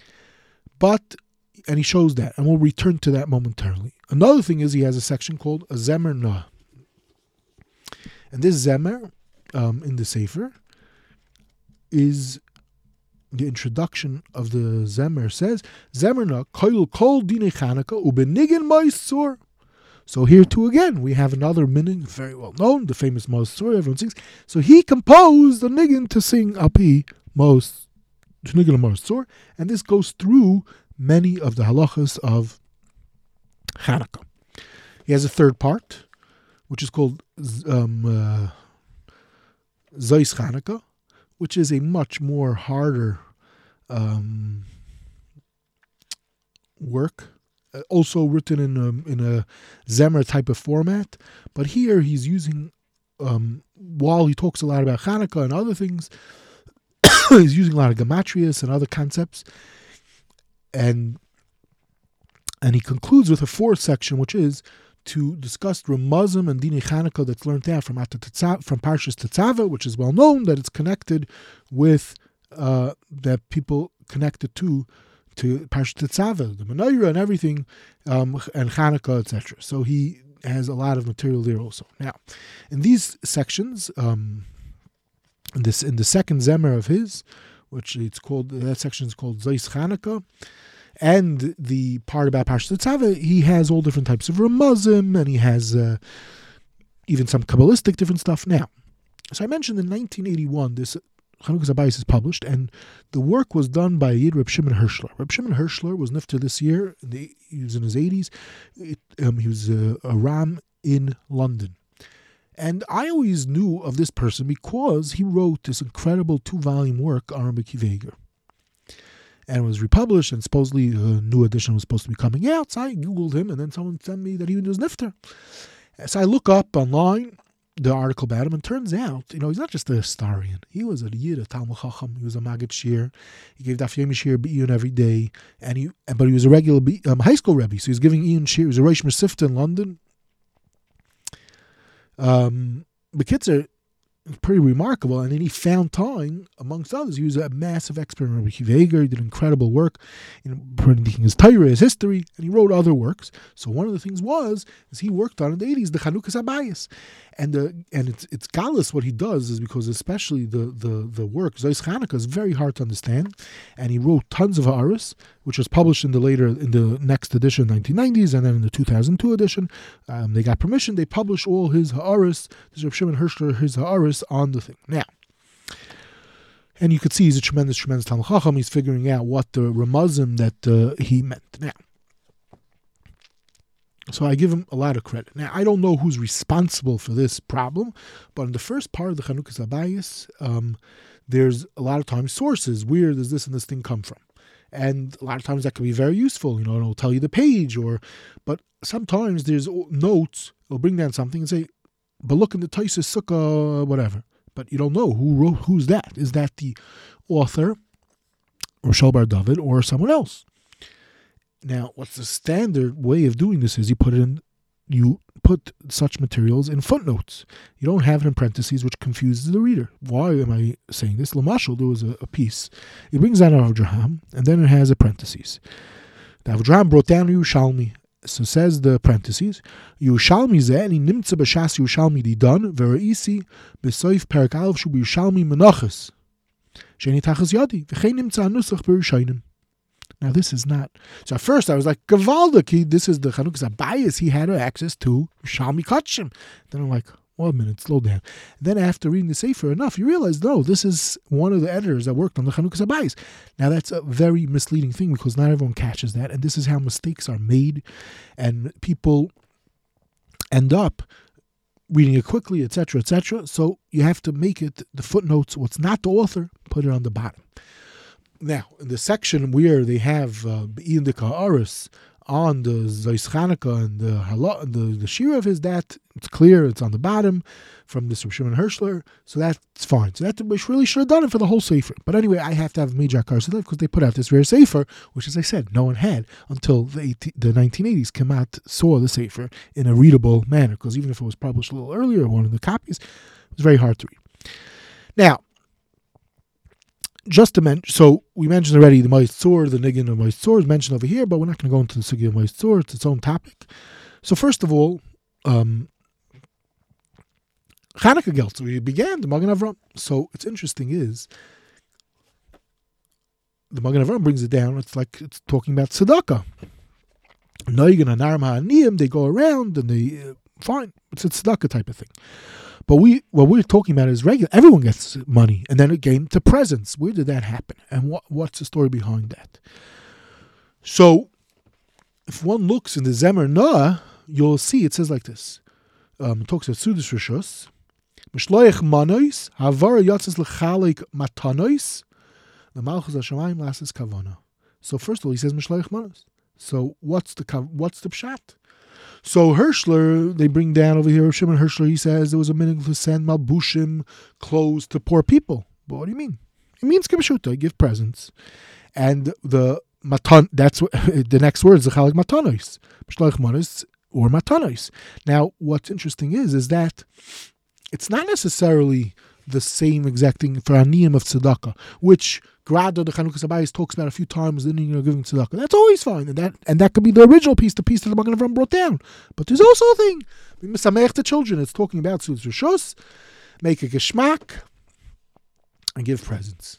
And he shows that, and we'll return to that momentarily. Another thing is, he has a section called a Zemer Noah. And this Zemer, in the Sefer, is the introduction of the Zemer says, Zemerna koil kol dine Chanukah ubenigin ma'asur. So here too again, we have another meaning, very well known, the famous ma'asur, everyone sings. So he composed a niggin to sing api niggin ma'asur, and this goes through many of the halachas of Chanukah. He has a third part, which is called Zois Chanukah, which is a much more harder work, also written in a Zemer type of format. But here he's using, while he talks a lot about Chanukah and other things, he's using a lot of gematrias and other concepts, and he concludes with a 4th section, which is to discuss Ramazim and Dini Chanukah that's learned out from Parshas Tetzaveh, which is well known that it's connected with that people connected to Parshas Tetzaveh, the Menorah and everything, and Chanukah, etc. So he has a lot of material there also. Now, in these sections, in the second Zemer of his, which it's called, that section is called Zois Chanukah, and the part about Parshas Tetzaveh, he has all different types of Ramazim, and he has even some Kabbalistic different stuff. Now, so I mentioned in 1981, this Chanukas Habayis is published, and the work was done by Yid Reb Shimon Hirschler. Reb Shimon Hirschler was nifter this year. He was in his 80s. He was a Ram in London. And I always knew of this person because he wrote this incredible 2-volume work on Rabbi Akiva Eiger. And it was republished, and supposedly a new edition was supposed to be coming out. So I Googled him, and then someone sent me that he was nifter. So I look up online the article about him, and turns out, he's not just a historian. He was a Yid, a Talmud Chacham. He was a Maggid Shir. He gave Daf Yomi Shir B'Iyun every day, but he was a regular high school Rebbe, so he was giving Iyun Shir. He was a Rosh Mesifta in London. The kids are pretty remarkable, and then he found time, amongst others. He was a massive expert in Rabbi Akiva Eiger. He did incredible work in predicting his Torah, his history, and he wrote other works. So one of the things is he worked on in the 80s the Chanukas Habayis, and it's galus what he does is because especially the work Zois Chanukah is very hard to understand, and he wrote tons of ha'aris, which was published in the next edition, 1990s, and then in the 2002 edition, they got permission. They published all his ha'aris. This Reb Shimon Hirschler, his ha'aris on the thing. Now, and you could see he's a tremendous Talmud Chacham. He's figuring out what the Ramazim that he meant. Now, So I give him a lot of credit. Now, I don't know who's responsible for this problem, but in the first part of the Chanukas Habayis, there's a lot of times sources. Where does this and this thing come from? And a lot of times that can be very useful. It'll tell you the page, but sometimes there's notes. It'll bring down something and say, but look in the Taisus Sukkah, whatever. But you don't know who's that. Is that the author, Roshel Bar David, or someone else? Now, what's the standard way of doing this is you put such materials in footnotes. You don't have it in parentheses, which confuses the reader. Why am I saying this? Lamashal, there was a piece. It brings down Avraham, and then it has a parentheses. The Avraham brought down Yerushalmi. So says the parentheses, Yerushalmi zeh, ani nimtza b'shas Yerushalmi didan, v'ra'isi b'soif perak aleph shu b'Yerushalmi menachas. Sheni tachas yadi, v'chein nimtza anusach b'Yerushalayim. Now this is not. So at first I was like, Gavaldik, this is the Chanukas Habayis. He had access to Shalmi Kachim. Then I'm like, 1 minute, slow down. Then after reading the Sefer enough, you realize, no, this is one of the editors that worked on the Chanukas Habayis. Now that's a very misleading thing because not everyone catches that. And this is how mistakes are made. And people end up reading it quickly, etc., etc. So you have to make it the footnotes. What's not the author, put it on the bottom. Now, in the section where they have Be'in de Ka'aris on the Zayis Chanukah and the Shira of his, that it's clear, it's on the bottom from this Rav Shimon Hirschler, so that's fine. So that we really should have done it for the whole Sefer. But anyway, I have to have major Akar because they put out this rare Sefer, which, as I said, no one had until the 1980s. Kamat saw the Sefer in a readable manner, because even if it was published a little earlier, one of the copies, it was very hard to read. Now, just to mention, so we mentioned already the Ma'is Tzur, the Niggin of Ma'is Tzur is mentioned over here, but we're not going to go into the Sugya of Ma'is Tzur. It's its own topic. So first of all, Chanukah Gelt. So we began the Magen Avram. So it's interesting is the Magen Avram brings it down. It's like it's talking about tzedakah. Noigin and Arma Aniyim, they go around and they fine. It's a tzedakah type of thing. But what we're talking about is regular. Everyone gets money, and then it came to presents. Where did that happen, and what's the story behind that? So, if one looks in the Zemer Noah, you'll see it says like this. It talks about Sudas Rishus, Mishloich Manois, Havara Yatzes Lechalek Matanois, the Malchus Hashemayim Lasses Kavana. So first of all, he says Mishloich Manois. So what's the pshat? So Hirschler, they bring down over here, Shimon Hirschler, he says there was a minhag to send malbushim, clothes to poor people. But what do you mean? It means kibshuta, give presents. And the matan, that's what, the next word is the chalik matanos, mishloich manos or matanos. Now, what's interesting is that it's not necessarily the same exact thing for aniyim of tzedakah, which Grado, the Chanukas Habayis, talks about a few times, then giving tzedakah. That's always fine, and that could be the original piece, the piece that the Magen Avram brought down. But there's also a thing, we misamech the children. It's talking about Sudas Rishus, make a geschmack, and give presents.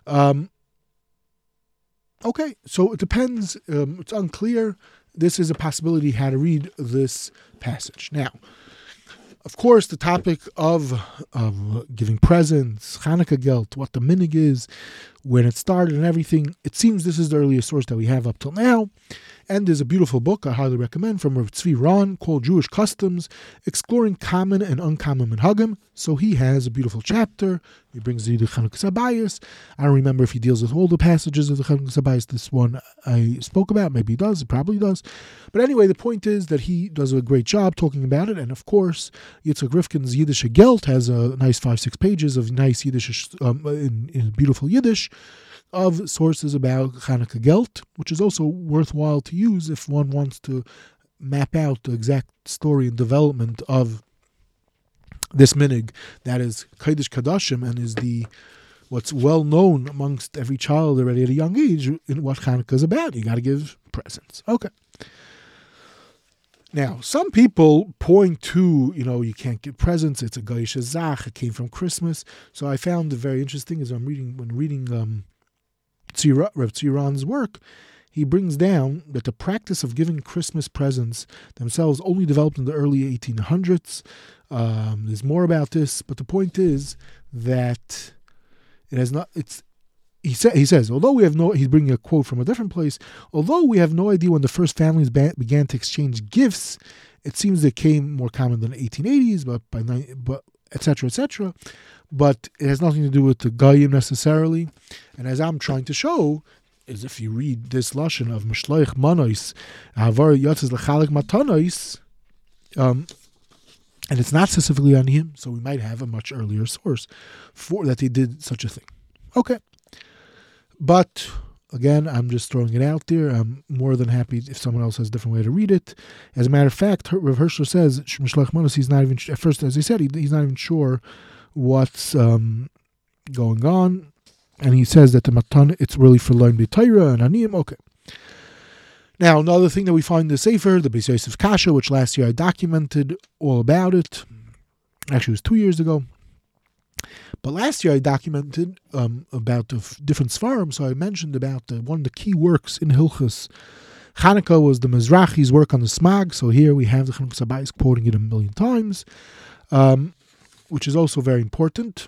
Okay, so it depends. It's unclear. This is a possibility how to read this passage. Now, of course, the topic of giving presents, Chanukah Gelt, what the minhag is, when it started and everything, it seems this is the earliest source that we have up till now. And there's a beautiful book I highly recommend from Rav Tzvi Ron called Jewish Customs, exploring common and uncommon minhagim. So he has a beautiful chapter. He brings you the Chanukas Habayis. I don't remember if he deals with all the passages of the Chanukas Habayis. This one I spoke about. Maybe he does. He probably does. But anyway, the point is that he does a great job talking about it. And of course, Yitzhak Rifkin's Yiddish Gelt has a nice 5-6 pages of nice Yiddish, in beautiful Yiddish, of sources about Chanukah Gelt, which is also worthwhile to use if one wants to map out the exact story and development of this minhag that is Kodesh Kadashim and is what's well known amongst every child already at a young age in what Chanukah is about. You got to give presents. Okay. Now, some people point to, you can't give presents. It's a Goyish Zach. It came from Christmas. So I found it very interesting as when reading Rav Tzvi Ron's work, he brings down that the practice of giving Christmas presents themselves only developed in the early 1800s. There's more about this, but the point is that it has not. he says, although we have he's bringing a quote from a different place, although we have no idea when the first families began to exchange gifts, it seems they came more common than the 1880s, but etc., etc. But it has nothing to do with the Goyim necessarily. And as I'm trying to show, is if you read this lashon of Mishloich Manois, Havar Yotzes L'Chalek Matonois, and it's not specifically on him, so we might have a much earlier source for that they did such a thing. Okay. But again, I'm just throwing it out there. I'm more than happy if someone else has a different way to read it. As a matter of fact, Rav Hirschler says, Mishloich Manois, he's not even, at first, as I said, he's not even sure what's going on. And he says that the matan, it's really for Loim B'Torah and Aniyim. Okay. Now, another thing that we find in the Sefer, the Beis Yosef Kasha, which last year I documented all about it. Actually, it was 2 years ago. But last year I documented about the different Sfarim. So I mentioned about one of the key works in Hilchos Chanukah was the Mizrahi's work on the Smag. So here we have the Chanukas Habayis quoting it 1,000,000 times, which is also very important.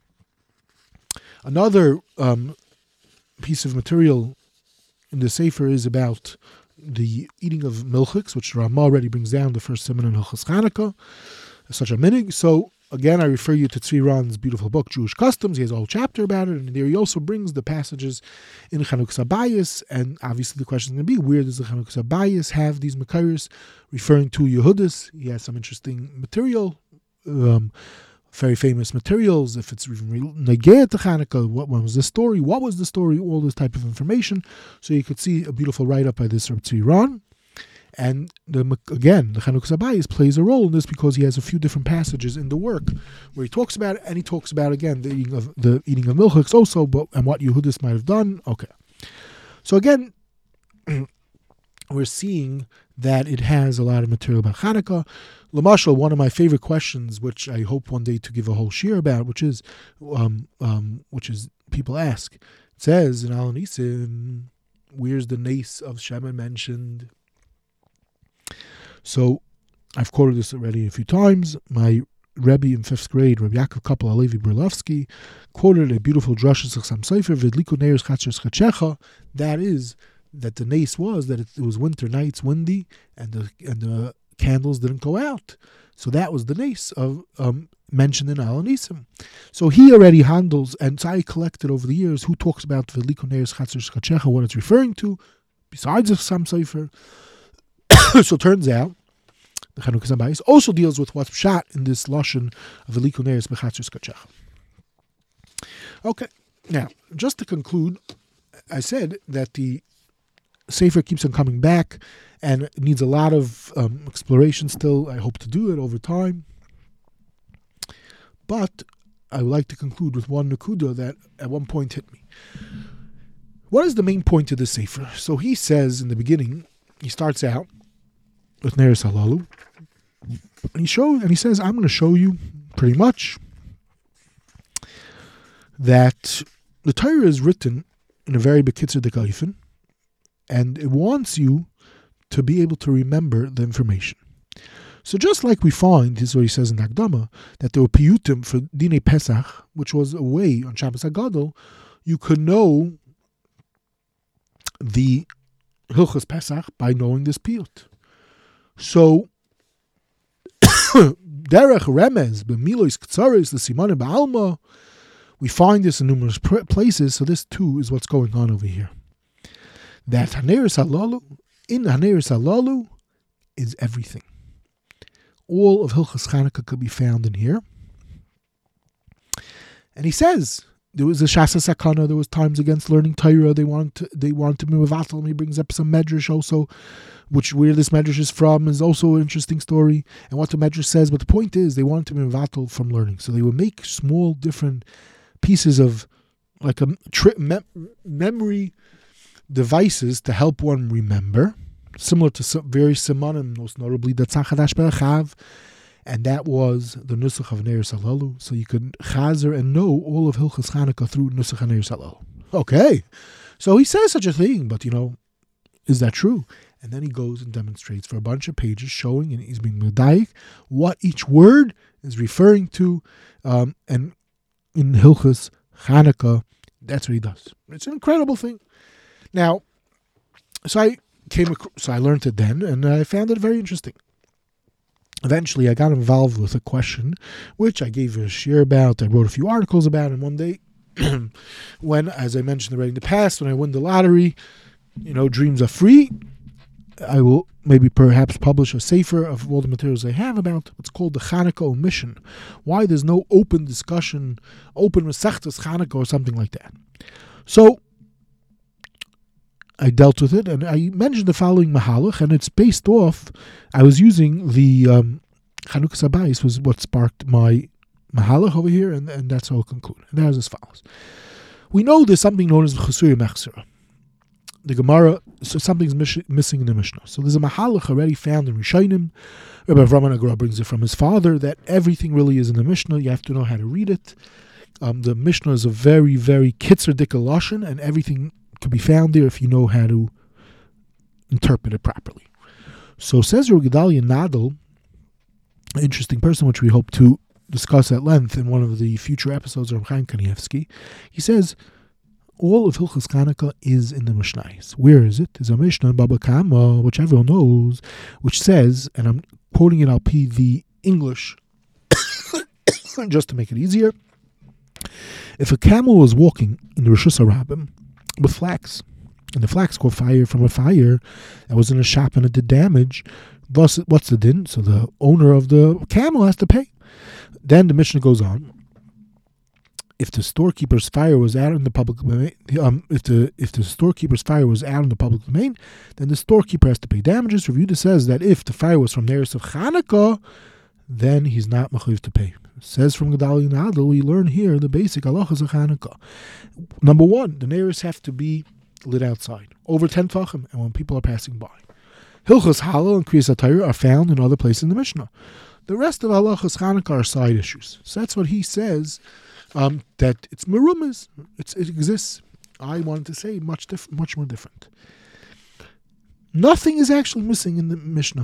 Another piece of material in the Sefer is about the eating of milchiks, which Ramah already brings down the first simon in Hilchos Chanukah, such a minig. So again, I refer you to Tzvi Ran's beautiful book, Jewish Customs. He has a whole chapter about it, and there he also brings the passages in Chanukas Habayis. And obviously the question is going to be, where does the Chanukas Habayis have these Makairos referring to Yehudis? He has some interesting material, very famous materials, if it's even Negeh to Chanukah, when was the story, what was the story, all this type of information. So you could see a beautiful write-up by this Reb Tzvi Ran. And again, the Chanukas Habayis plays a role in this because he has a few different passages in the work where he talks about it, and he talks about, again, the eating of milchiks also, and what Yehudis might have done. Okay. So again, we're seeing that it has a lot of material about Chanukah. Lamashal, one of my favorite questions, which I hope one day to give a whole shir about, which is people ask. It says in Al Nisim, where's the nace of Shema mentioned? So I've quoted this already a few times. My Rebbe in 5th grade, Rabbi Yaakov Kapel Alevi Berlovsky, quoted a beautiful drush of Sam Sefer, Vidliku Neiros Chatzos Chachecha. That is, that the nace was that it was winter nights, windy, and the candles didn't go out. So that was the nace of mentioned in Al Nisim. So he already handles, and so I collected over the years who talks about Vidliku Neiros Chatzos Chachecha, what it's referring to, besides the Sam Sefer. So it turns out the Chanukas Habayis also deals with what's pshat in this lashon of Vidliku Neiros Chatzos Chachecha. Okay, now just to conclude, I said that the Sefer keeps on coming back, and it needs a lot of exploration still. I hope to do it over time. But I would like to conclude with one nakuda that at one point hit me. What is the main point of the Sefer? So he says in the beginning, he starts out with Neiros Halalu, and he says, I'm going to show you pretty much that the Torah is written in a very bekitzer dekaifin, and it wants you to be able to remember the information. So just like we find, this is what he says in Hakdama, that there were piyutim for Dinei Pesach, which was a way on Shabbos HaGadol, you could know the Hilchos Pesach by knowing this piyut. So, Derech Remez, B'milois Ktsaris, the Simanim Ba'alma, we find this in numerous places, so this too is what's going on over here. That Haneiros Halalu, in Haneiros Halalu, is everything. All of Hilchos Chanukah could be found in here. And he says, there was a Shasa Sakana, there was times against learning Torah, they wanted to be Mevatel. He brings up some Medrash also, which where this Medrash is from is also an interesting story, and what the Medrash says, but the point is, they wanted to be Mevatel from learning. So they would make small different pieces of, like a memory devices to help one remember, similar to some very simanim, most notably the Tzachadash Berachav, and that was the Nusach of Neiros Halalu. So you could chazer and know all of Hilchos Chanukah through Nusach of Neiros Halalu. Okay, so he says such a thing, but is that true? And then he goes and demonstrates for a bunch of pages, showing, and he's being medayik, what each word is referring to, and in Hilchos Chanukah That's what he does. It's an incredible thing. Now, so I learned it then, and I found it very interesting. Eventually, I got involved with a question, which I gave a share about. I wrote a few articles about, and one day, when, as I mentioned already in the past, when I win the lottery, dreams are free. I will perhaps publish a sefer of all the materials I have about what's called the Chanukah omission. Why there's no open discussion, open Masechtas Chanukah or something like that. So I dealt with it, and I mentioned the following mahalach, and it's based off, I was using the Chanukas Habayis was what sparked my mahalach over here, and that's how I'll conclude. And that is as follows. We know there's something known as the Chesura Mechsera. The Gemara, so something's missing in the Mishnah. So there's a mahalach already found in Rishonim. Rabbi Avraham Agra brings it from his father, that everything really is in the Mishnah. You have to know how to read it. The Mishnah is a very, very kitzer dika lashon, and everything could be found there if you know how to interpret it properly. So says Rav Gedalia Nadel, an interesting person which we hope to discuss at length in one of the future episodes of Chaim Kanievsky. He says all of Hilchos Chanukah is in the Mishnayos. Where is it? There's a Mishnah in Baba Kama, which everyone knows, which says, and I'm quoting it I'll P the English just to make it easier. If a camel was walking in the Rishus HaRabim with flax, and the flax caught fire from a fire that was in a shop and it did damage, what's the din? So the owner of the camel has to pay. Then the Mishnah goes on. If the storekeeper's fire was out in the public domain, if the storekeeper's fire was out in the public domain, then the storekeeper has to pay damages. Rav Yehuda says that if the fire was from Neris of Chanukah, then he's not mechuyev to pay. Says from Gedalia Nadel, we learn here the basic halachas of Chanukah. Number one, the Neris have to be lit outside, over 10 tefachim, and when people are passing by. Hilchos Halal and Kriyas HaTorah are found in other places in the Mishnah. The rest of halachas Chanukah are side issues. So that's what he says. That it's merumas, it exists. I wanted to say much more different. Nothing is actually missing in the Mishnah.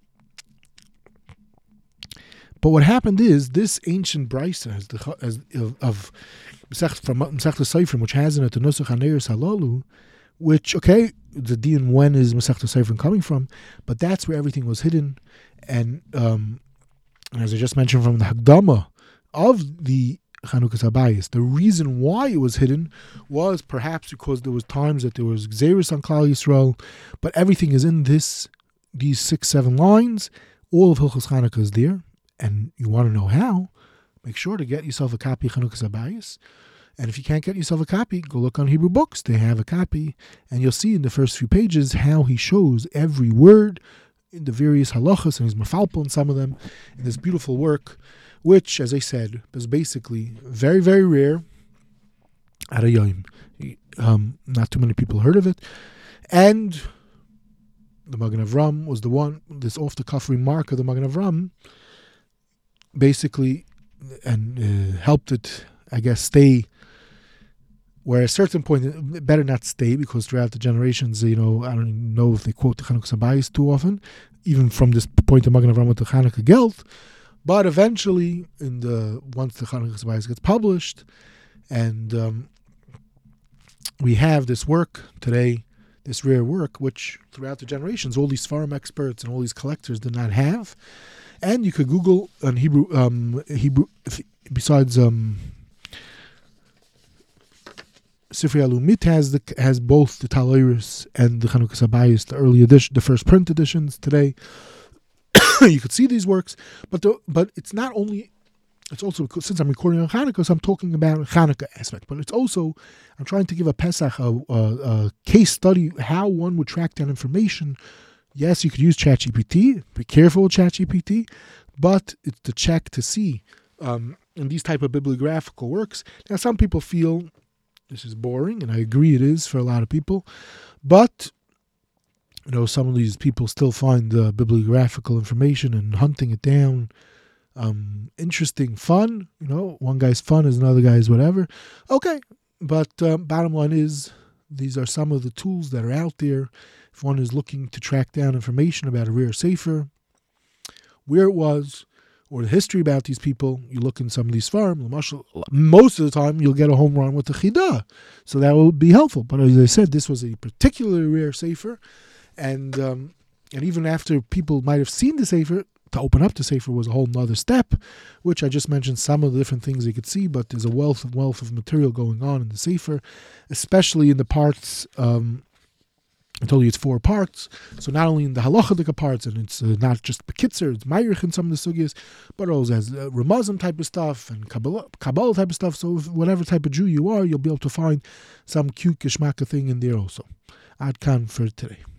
But what happened is this ancient brisa of Masechta Seifrim, which has in it the Nusach HaNeiros Halalu, which the din when is Masechta Seifrim coming from, but that's where everything was hidden, and as I just mentioned from the Hagdama of the Chanukas Habayis, the reason why it was hidden was perhaps because there was times that there was Gzeirus on Klal Yisrael, but everything is in these 6-7 lines. All of Hilchos Chanukah is there, and you want to know how, make sure to get yourself a copy of Chanukas Habayis. And if you can't get yourself a copy, go look on Hebrew Books. They have a copy, and you'll see in the first few pages how he shows every word in the various halachas, and he's mafalpel in some of them, in this beautiful work, which, as I said, is basically very, very rare at a yom. Not too many people heard of it. And the Magen Avram was the one, this off-the-cuff remark of the Magen Avram, basically, and helped it, I guess, stay, where at a certain point, it better not stay, because throughout the generations, I don't know if they quote the Chanukas Habayis too often, even from this point the Magen Avram with the Chanukah Geld. But eventually, once the Chanukas Habayis gets published, and we have this work today, this rare work, which throughout the generations, all these farm experts and all these collectors did not have. And you could Google on Hebrew, besides Sifrei Alumit has both the Talairis and the Chanukas Habayis, the early edition, the first print editions today. You could see these works, but it's not only. It's also, since I'm recording on Hanukkah, so I'm talking about Hanukkah aspect. But it's also, I'm trying to give a Pesach, a case study, how one would track down information. Yes, you could use ChatGPT. Be careful with ChatGPT, but it's to check to see in these type of bibliographical works. Now, some people feel this is boring, and I agree it is for a lot of people, but some of these people still find bibliographical information and hunting it down interesting, fun. One guy's fun is another guy's whatever. Okay, but bottom line is, these are some of the tools that are out there. If one is looking to track down information about a rare sefer, where it was, or the history about these people, you look in some of these farms, most of the time you'll get a home run with the Chidah. So that will be helpful. But as I said, this was a particularly rare sefer, and even after people might have seen the sefer, to open up the sefer was a whole nother step, which I just mentioned some of the different things you could see, but there's a wealth of material going on in the sefer, especially in the parts. I told you it's 4 parts, so not only in the halachadika parts, and it's not just bekitzer, it's mayrich in some of the sugyas, but it also has Ramazim type of stuff and Kabbalah type of stuff. So whatever type of Jew you are, you'll be able to find some cute geschmacka thing in there also. Ad kan for today.